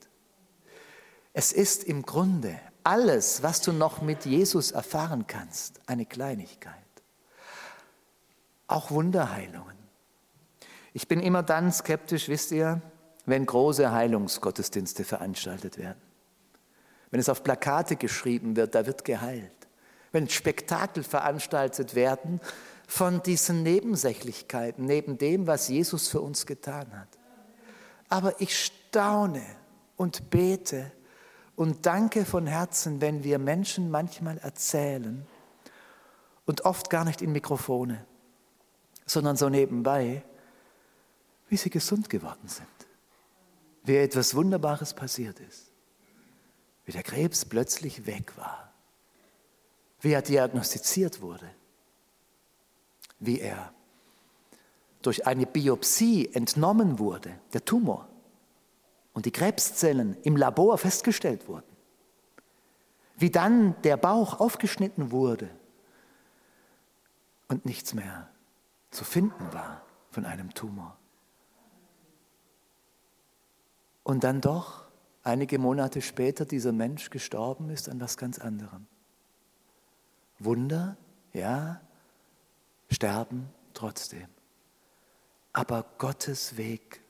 Es ist im Grunde alles, was du noch mit Jesus erfahren kannst, eine Kleinigkeit. Auch Wunderheilungen. Ich bin immer dann skeptisch, wisst ihr, wenn große Heilungsgottesdienste veranstaltet werden. Wenn es auf Plakate geschrieben wird, da wird geheilt. Wenn Spektakel veranstaltet werden von diesen Nebensächlichkeiten, neben dem, was Jesus für uns getan hat. Aber ich staune und bete und danke von Herzen, wenn wir Menschen manchmal erzählen und oft gar nicht in Mikrofone, sondern so nebenbei, wie sie gesund geworden sind. Wie etwas Wunderbares passiert ist. Wie der Krebs plötzlich weg war. Wie er diagnostiziert wurde. Wie er durch eine Biopsie entnommen wurde, der Tumor. Und die Krebszellen im Labor festgestellt wurden. Wie dann der Bauch aufgeschnitten wurde und nichts mehr zu finden war von einem Tumor. Und dann doch, einige Monate später, dieser Mensch gestorben ist an was ganz anderem. Wunder, ja, sterben trotzdem. Aber Gottes Weg,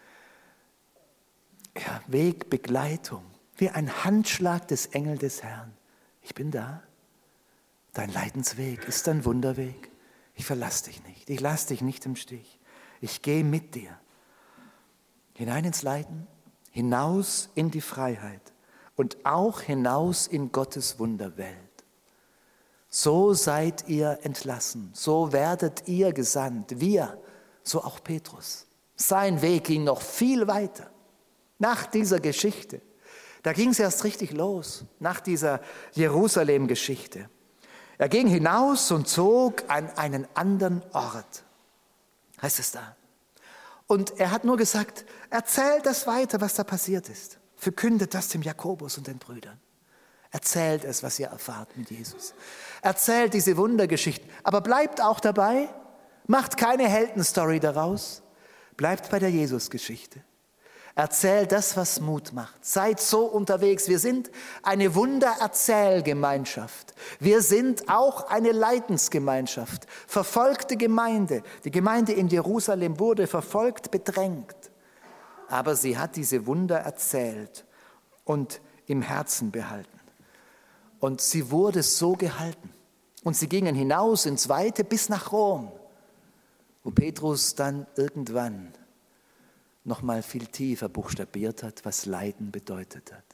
ja, Weg, Begleitung, wie ein Handschlag des Engels des Herrn. Ich bin da. Dein Leidensweg ist ein Wunderweg. Ich verlasse dich nicht. Ich lasse dich nicht im Stich. Ich gehe mit dir hinein ins Leiden, hinaus in die Freiheit und auch hinaus in Gottes Wunderwelt. So seid ihr entlassen, so werdet ihr gesandt, wir, so auch Petrus. Sein Weg ging noch viel weiter. Nach dieser Geschichte, da ging es erst richtig los, nach dieser Jerusalem-Geschichte. Er ging hinaus und zog an einen anderen Ort, heißt es da. Und er hat nur gesagt, erzählt das weiter, was da passiert ist. Verkündet das dem Jakobus und den Brüdern. Erzählt es, was ihr erfahrt mit Jesus. Erzählt diese Wundergeschichten, aber bleibt auch dabei, macht keine Heldenstory daraus, bleibt bei der Jesus-Geschichte. Erzählt das, was Mut macht. Seid so unterwegs. Wir sind eine Wundererzählgemeinschaft. Wir sind auch eine Leidensgemeinschaft, verfolgte Gemeinde. Die Gemeinde in Jerusalem wurde verfolgt, bedrängt. Aber sie hat diese Wunder erzählt und im Herzen behalten. Und sie wurde so gehalten. Und sie gingen hinaus ins Weite bis nach Rom, wo Petrus dann irgendwann noch mal viel tiefer buchstabiert hat, was Leiden bedeutet hat.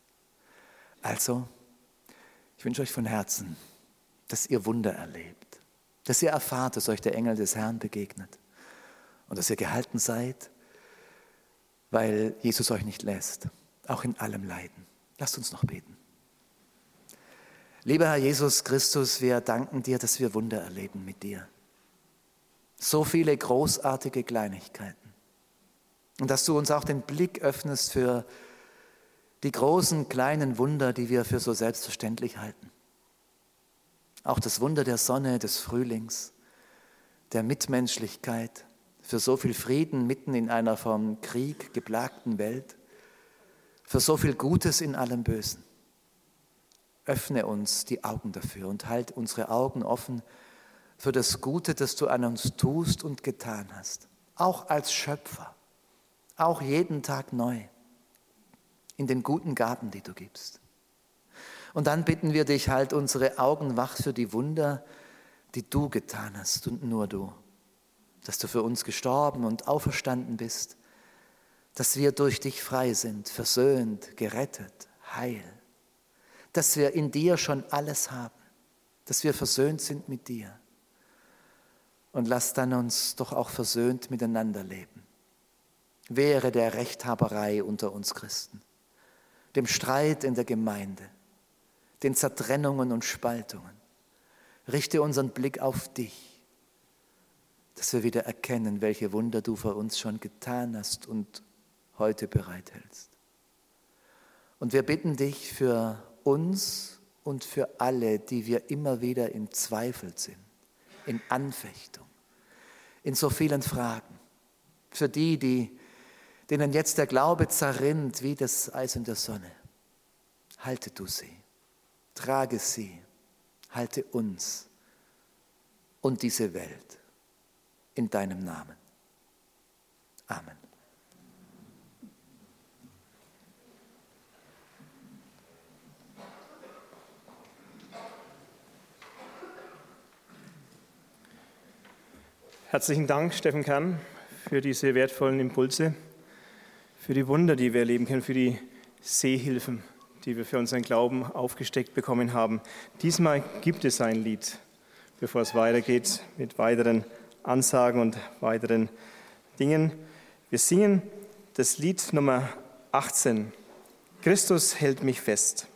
Also, ich wünsche euch von Herzen, dass ihr Wunder erlebt, dass ihr erfahrt, dass euch der Engel des Herrn begegnet und dass ihr gehalten seid, weil Jesus euch nicht lässt, auch in allem Leiden. Lasst uns noch beten. Lieber Herr Jesus Christus, wir danken dir, dass wir Wunder erleben mit dir. So viele großartige Kleinigkeiten. Und dass du uns auch den Blick öffnest für die großen, kleinen Wunder, die wir für so selbstverständlich halten. Auch das Wunder der Sonne, des Frühlings, der Mitmenschlichkeit, für so viel Frieden mitten in einer vom Krieg geplagten Welt, für so viel Gutes in allem Bösen. Öffne uns die Augen dafür und halt unsere Augen offen für das Gute, das du an uns tust und getan hast. Auch als Schöpfer, auch jeden Tag neu, in den guten Gaben, die du gibst. Und dann bitten wir dich, halt unsere Augen wach für die Wunder, die du getan hast und nur du. Dass du für uns gestorben und auferstanden bist, dass wir durch dich frei sind, versöhnt, gerettet, heil. Dass wir in dir schon alles haben, dass wir versöhnt sind mit dir. Und lass dann uns doch auch versöhnt miteinander leben. Wehre der Rechthaberei unter uns Christen, dem Streit in der Gemeinde, den Zertrennungen und Spaltungen. Richte unseren Blick auf dich, dass wir wieder erkennen, welche Wunder du für uns schon getan hast und heute bereithältst. Und wir bitten dich für uns und für alle, die wir immer wieder in Zweifel sind, in Anfechtung, in so vielen Fragen. Für die, die, denen jetzt der Glaube zerrinnt wie das Eis in der Sonne. Halte du sie, trage sie, halte uns und diese Welt in deinem Namen. Amen. Herzlichen Dank, Steffen Kern, für diese wertvollen Impulse, für die Wunder, die wir erleben können, für die Sehhilfen, die wir für unseren Glauben aufgesteckt bekommen haben. Diesmal gibt es ein Lied, bevor es weitergeht mit weiteren Ansagen und weiteren Dingen. Wir singen das Lied Nummer achtzehn. Christus hält mich fest.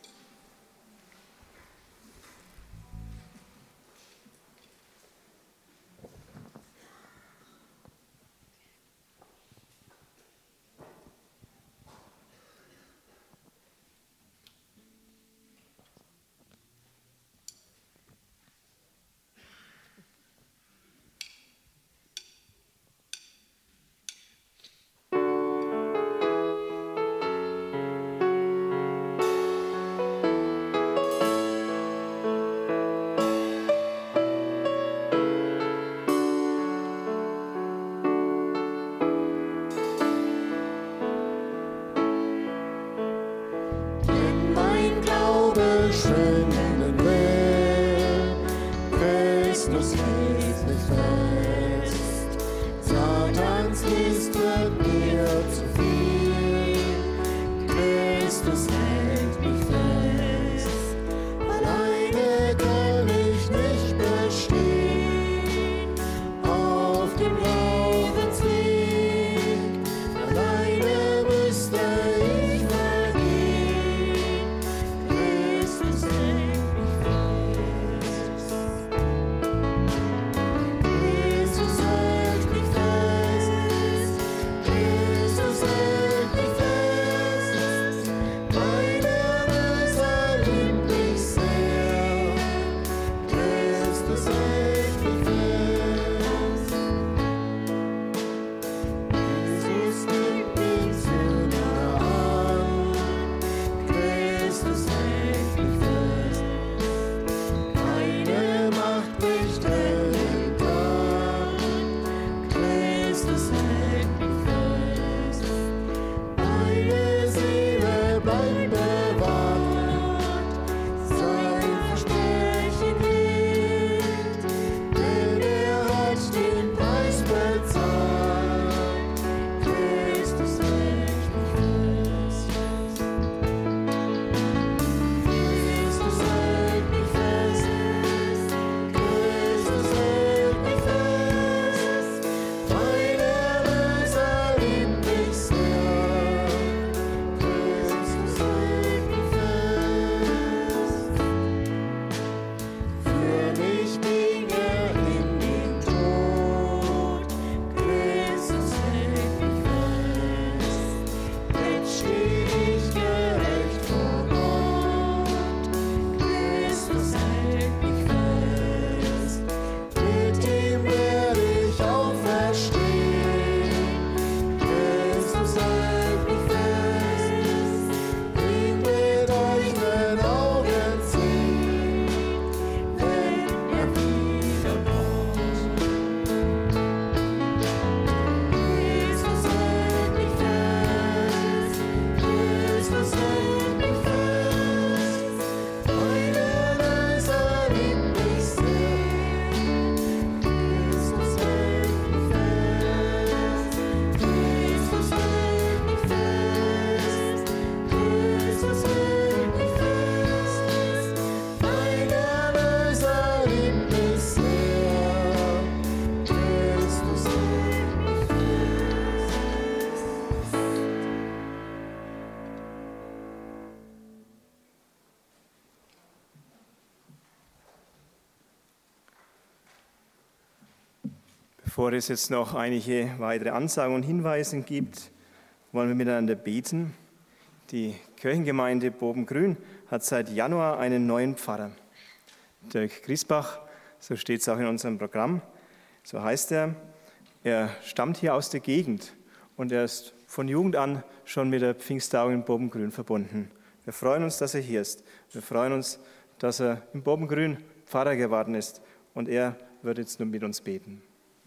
Bevor es jetzt noch einige weitere Ansagen und Hinweise gibt, wollen wir miteinander beten. Die Kirchengemeinde Bobengrün hat seit Januar einen neuen Pfarrer. Dirk Griesbach, so steht es auch in unserem Programm. So heißt er. Er stammt hier aus der Gegend und er ist von Jugend an schon mit der Pfingsttagung in Bobengrün verbunden. Wir freuen uns, dass er hier ist. Wir freuen uns, dass er in Bobengrün Pfarrer geworden ist und er wird jetzt nun mit uns beten.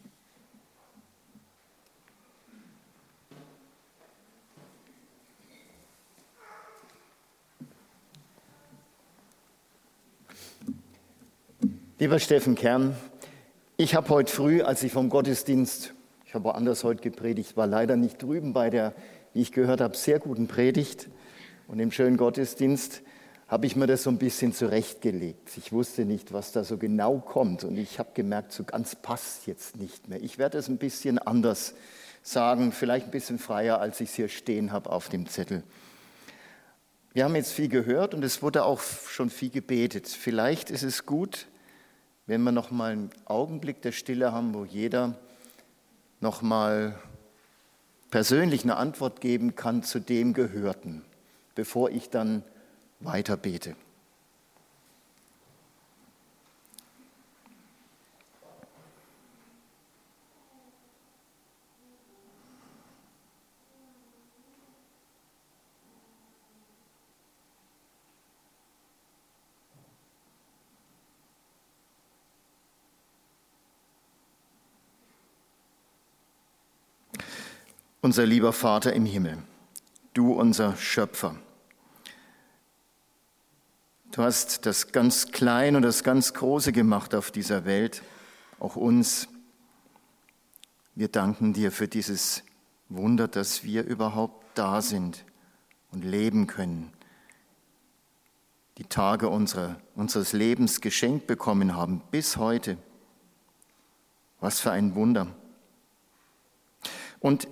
Lieber Steffen Kern, ich habe heute früh, als ich vom Gottesdienst, ich habe woanders heute gepredigt, war leider nicht drüben bei der, wie ich gehört habe, sehr guten Predigt und im schönen Gottesdienst, habe ich mir das so ein bisschen zurechtgelegt. Ich wusste nicht, was da so genau kommt und ich habe gemerkt, so ganz passt jetzt nicht mehr. Ich werde es ein bisschen anders sagen, vielleicht ein bisschen freier, als ich es hier stehen habe auf dem Zettel. Wir haben jetzt viel gehört und es wurde auch schon viel gebetet. Vielleicht ist es gut, wenn wir noch mal einen Augenblick der Stille haben, wo jeder noch mal persönlich eine Antwort geben kann zu dem Gehörten, bevor ich dann weiter bete. Unser lieber Vater im Himmel, du unser Schöpfer, du hast das ganz Kleine und das ganz Große gemacht auf dieser Welt, auch uns. Wir danken dir für dieses Wunder, dass wir überhaupt da sind und leben können, die Tage unserer, unseres Lebens geschenkt bekommen haben, bis heute. Was für ein Wunder. Und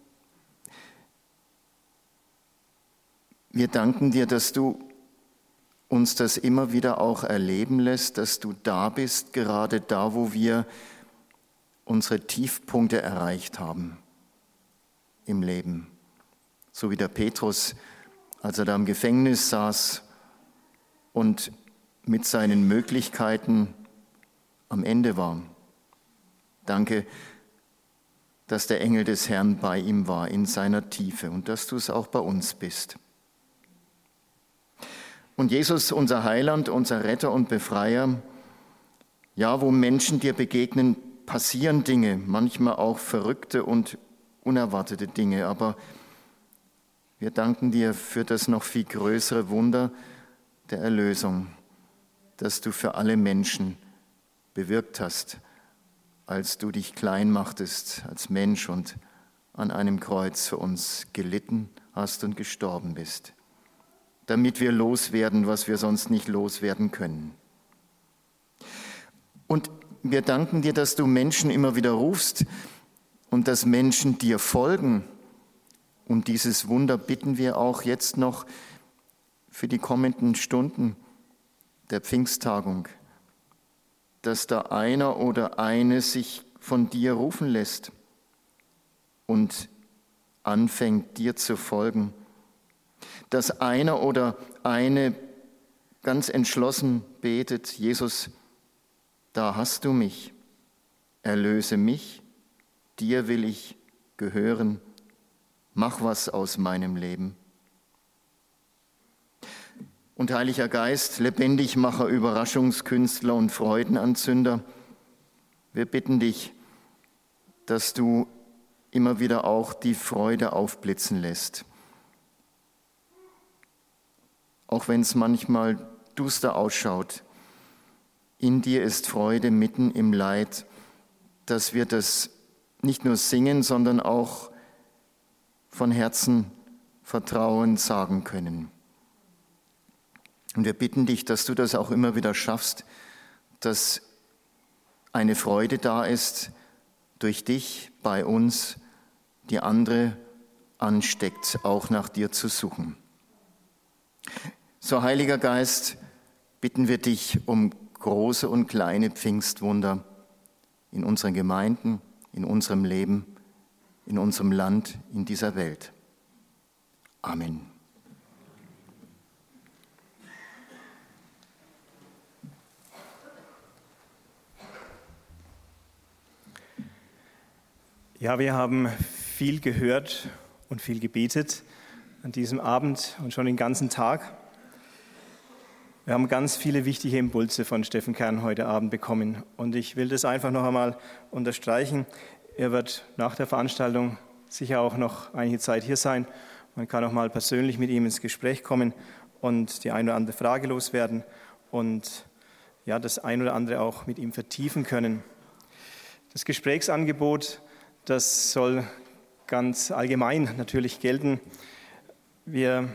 wir danken dir, dass du uns das immer wieder auch erleben lässt, dass du da bist, gerade da, wo wir unsere Tiefpunkte erreicht haben im Leben. So wie der Petrus, als er da im Gefängnis saß und mit seinen Möglichkeiten am Ende war. Danke, dass der Engel des Herrn bei ihm war in seiner Tiefe und dass du es auch bei uns bist. Und Jesus, unser Heiland, unser Retter und Befreier, ja, wo Menschen dir begegnen, passieren Dinge, manchmal auch verrückte und unerwartete Dinge, aber wir danken dir für das noch viel größere Wunder der Erlösung, das du für alle Menschen bewirkt hast, als du dich klein machtest als Mensch und an einem Kreuz für uns gelitten hast und gestorben bist, damit wir loswerden, was wir sonst nicht loswerden können. Und wir danken dir, dass du Menschen immer wieder rufst und dass Menschen dir folgen. Um dieses Wunder bitten wir auch jetzt noch für die kommenden Stunden der Pfingsttagung, dass da einer oder eine sich von dir rufen lässt und anfängt, dir zu folgen. Dass einer oder eine ganz entschlossen betet, Jesus, da hast du mich, erlöse mich, dir will ich gehören, mach was aus meinem Leben. Und Heiliger Geist, Lebendigmacher, Überraschungskünstler und Freudenanzünder, wir bitten dich, dass du immer wieder auch die Freude aufblitzen lässt. Auch wenn es manchmal duster ausschaut, in dir ist Freude mitten im Leid, dass wir das nicht nur singen, sondern auch von Herzen vertrauend sagen können. Und wir bitten dich, dass du das auch immer wieder schaffst, dass eine Freude da ist durch dich bei uns, die andere ansteckt, auch nach dir zu suchen. So, Heiliger Geist, bitten wir dich um große und kleine Pfingstwunder in unseren Gemeinden, in unserem Leben, in unserem Land, in dieser Welt. Amen. Ja, wir haben viel gehört und viel gebetet an diesem Abend und schon den ganzen Tag. Wir haben ganz viele wichtige Impulse von Steffen Kern heute Abend bekommen und ich will das einfach noch einmal unterstreichen. Er wird nach der Veranstaltung sicher auch noch einige Zeit hier sein. Man kann auch mal persönlich mit ihm ins Gespräch kommen und die eine oder andere Frage loswerden und ja, das eine oder andere auch mit ihm vertiefen können. Das Gesprächsangebot, das soll ganz allgemein natürlich gelten. Wir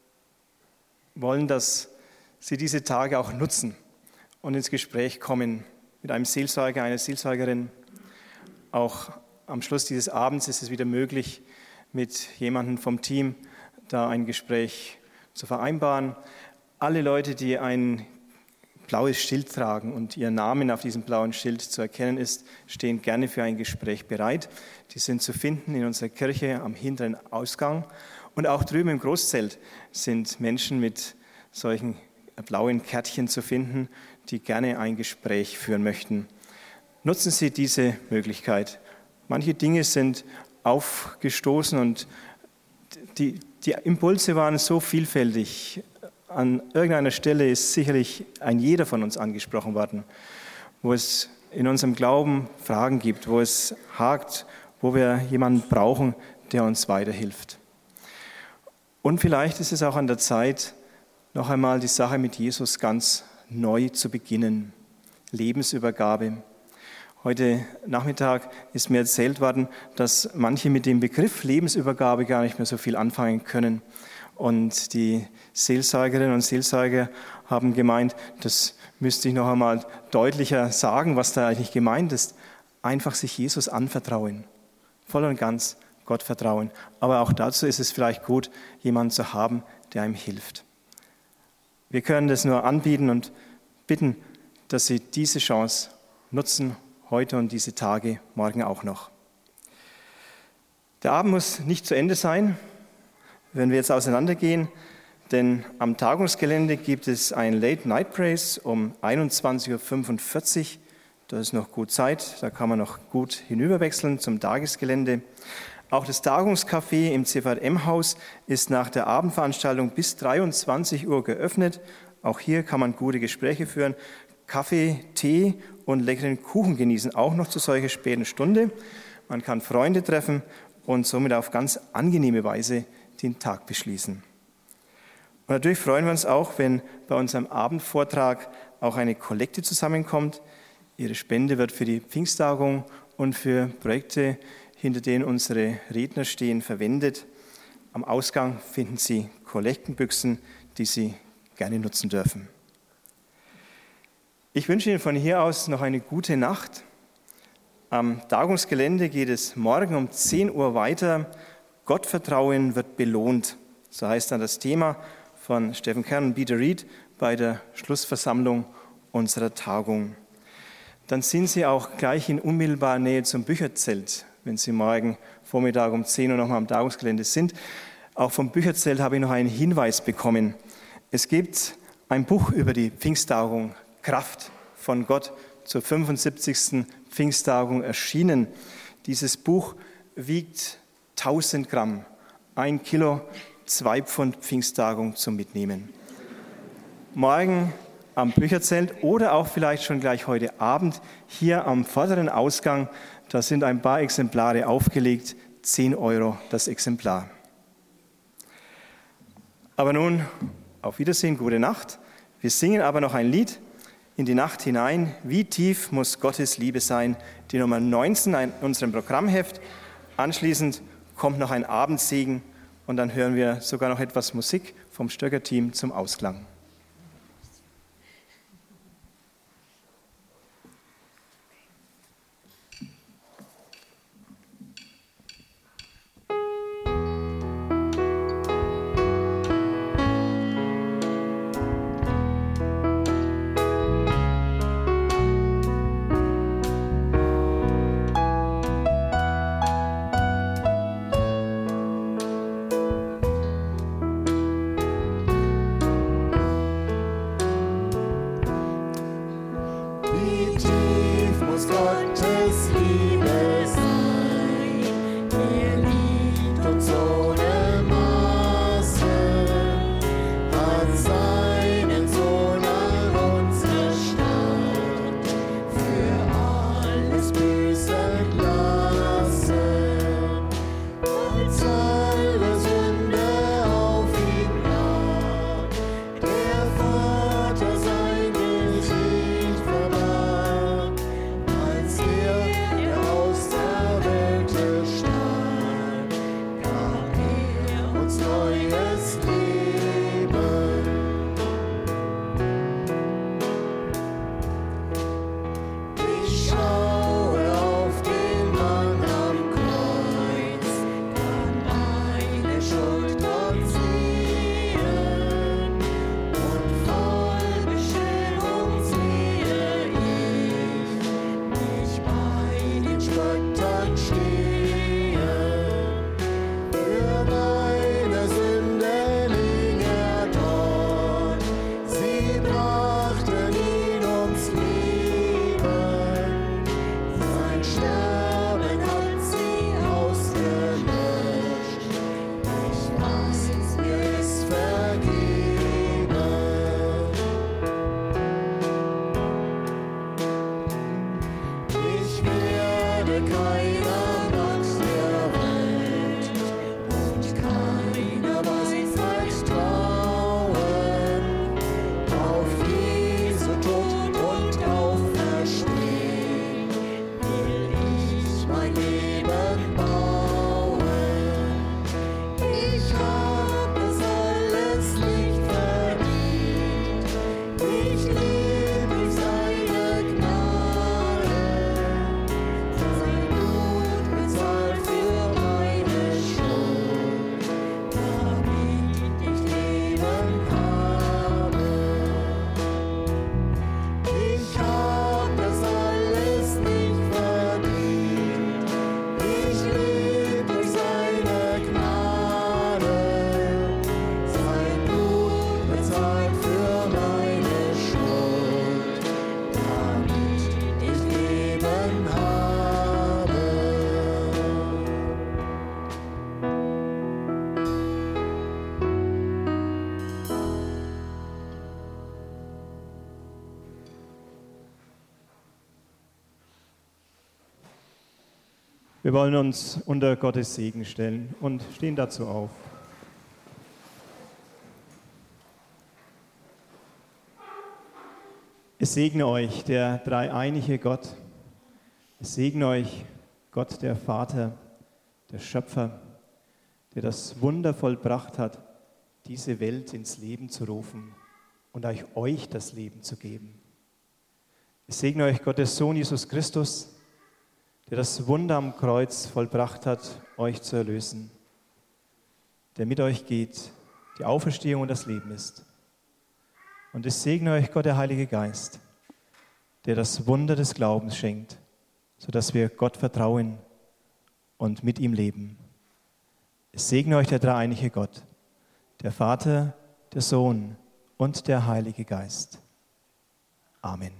wollen, dass Sie diese Tage auch nutzen und ins Gespräch kommen mit einem Seelsorger, einer Seelsorgerin. Auch am Schluss dieses Abends ist es wieder möglich, mit jemandem vom Team da ein Gespräch zu vereinbaren. Alle Leute, die ein blaues Schild tragen und ihr Namen auf diesem blauen Schild zu erkennen ist, stehen gerne für ein Gespräch bereit. Die sind zu finden in unserer Kirche am hinteren Ausgang. Und auch drüben im Großzelt sind Menschen mit solchen blauen Kärtchen zu finden, die gerne ein Gespräch führen möchten. Nutzen Sie diese Möglichkeit. Manche Dinge sind aufgestoßen und die, die Impulse waren so vielfältig. An irgendeiner Stelle ist sicherlich ein jeder von uns angesprochen worden, wo es in unserem Glauben Fragen gibt, wo es hakt, wo wir jemanden brauchen, der uns weiterhilft. Und vielleicht ist es auch an der Zeit, noch einmal die Sache mit Jesus ganz neu zu beginnen. Lebensübergabe. Heute Nachmittag ist mir erzählt worden, dass manche mit dem Begriff Lebensübergabe gar nicht mehr so viel anfangen können. Und die Seelsorgerinnen und Seelsorger haben gemeint, das müsste ich noch einmal deutlicher sagen, was da eigentlich gemeint ist. Einfach sich Jesus anvertrauen. Voll und ganz Gott vertrauen. Aber auch dazu ist es vielleicht gut, jemanden zu haben, der einem hilft. Wir können das nur anbieten und bitten, dass Sie diese Chance nutzen, heute und diese Tage, morgen auch noch. Der Abend muss nicht zu Ende sein, wenn wir jetzt auseinandergehen, denn am Tagungsgelände gibt es ein Late-Night-Praise um einundzwanzig Uhr fünfundvierzig. Da ist noch gut Zeit, da kann man noch gut hinüberwechseln zum Tagesgelände. Auch das Tagungscafé im C V M-Haus ist nach der Abendveranstaltung bis dreiundzwanzig Uhr geöffnet. Auch hier kann man gute Gespräche führen. Kaffee, Tee und leckeren Kuchen genießen, auch noch zu solcher späten Stunde. Man kann Freunde treffen und somit auf ganz angenehme Weise den Tag beschließen. Und natürlich freuen wir uns auch, wenn bei unserem Abendvortrag auch eine Kollekte zusammenkommt. Ihre Spende wird für die Pfingsttagung und für Projekte, hinter denen unsere Redner stehen, verwendet. Am Ausgang finden Sie Kollektenbüchsen, die Sie gerne nutzen dürfen. Ich wünsche Ihnen von hier aus noch eine gute Nacht. Am Tagungsgelände geht es morgen um zehn Uhr weiter. Gottvertrauen wird belohnt. So heißt dann das Thema von Steffen Kern und Peter Reed bei der Schlussversammlung unserer Tagung. Dann sind Sie auch gleich in unmittelbarer Nähe zum Bücherzelt, wenn Sie morgen Vormittag um zehn Uhr nochmal am Tagungsgelände sind. Auch vom Bücherzelt habe ich noch einen Hinweis bekommen. Es gibt ein Buch über die Pfingsttagung, Kraft von Gott, zur fünfundsiebzigsten Pfingsttagung erschienen. Dieses Buch wiegt tausend Gramm, ein Kilo, zwei Pfund Pfingsttagung zum Mitnehmen. Morgen am Bücherzelt oder auch vielleicht schon gleich heute Abend hier am vorderen Ausgang. Da sind ein paar Exemplare aufgelegt, zehn Euro das Exemplar. Aber nun, auf Wiedersehen, gute Nacht. Wir singen aber noch ein Lied in die Nacht hinein. Wie tief muss Gottes Liebe sein? Die Nummer neunzehn in unserem Programmheft. Anschließend kommt noch ein Abendsegen und dann hören wir sogar noch etwas Musik vom Stöcker-Team zum Ausklang. Wir wollen uns unter Gottes Segen stellen und stehen dazu auf. Es segne euch der dreieinige Gott. Es segne euch Gott, der Vater, der Schöpfer, der das Wunder vollbracht hat, diese Welt ins Leben zu rufen und euch, euch das Leben zu geben. Es segne euch Gottes Sohn Jesus Christus, der das Wunder am Kreuz vollbracht hat, euch zu erlösen, der mit euch geht, die Auferstehung und das Leben ist. Und es segne euch Gott, der Heilige Geist, der das Wunder des Glaubens schenkt, sodass wir Gott vertrauen und mit ihm leben. Es segne euch der dreieinige Gott, der Vater, der Sohn und der Heilige Geist. Amen.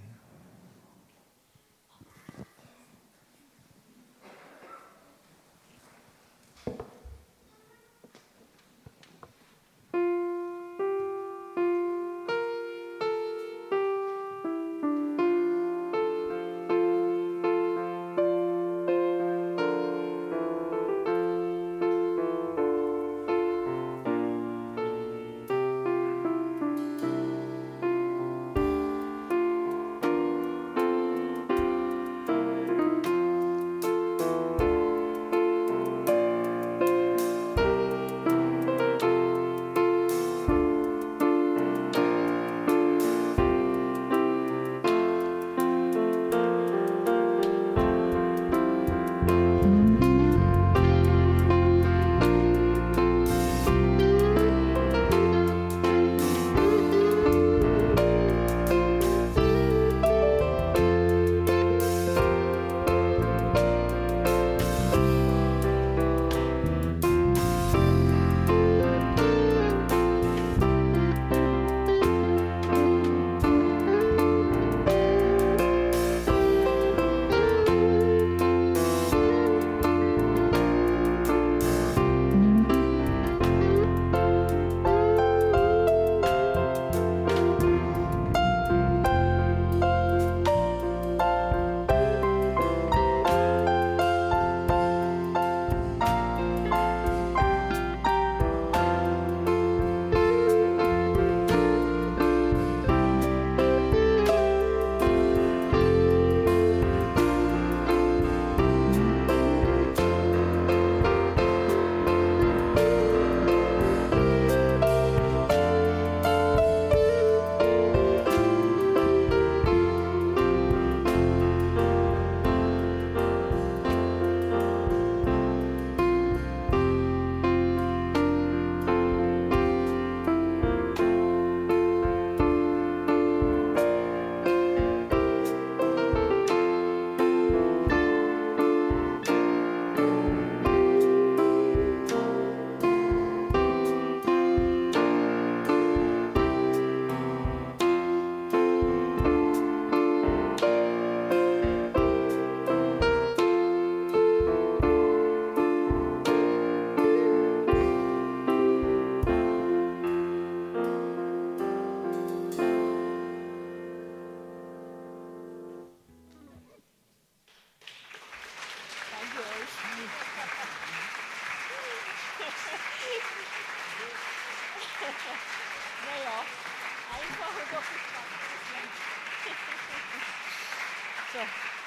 Naja, einfach und doch. So.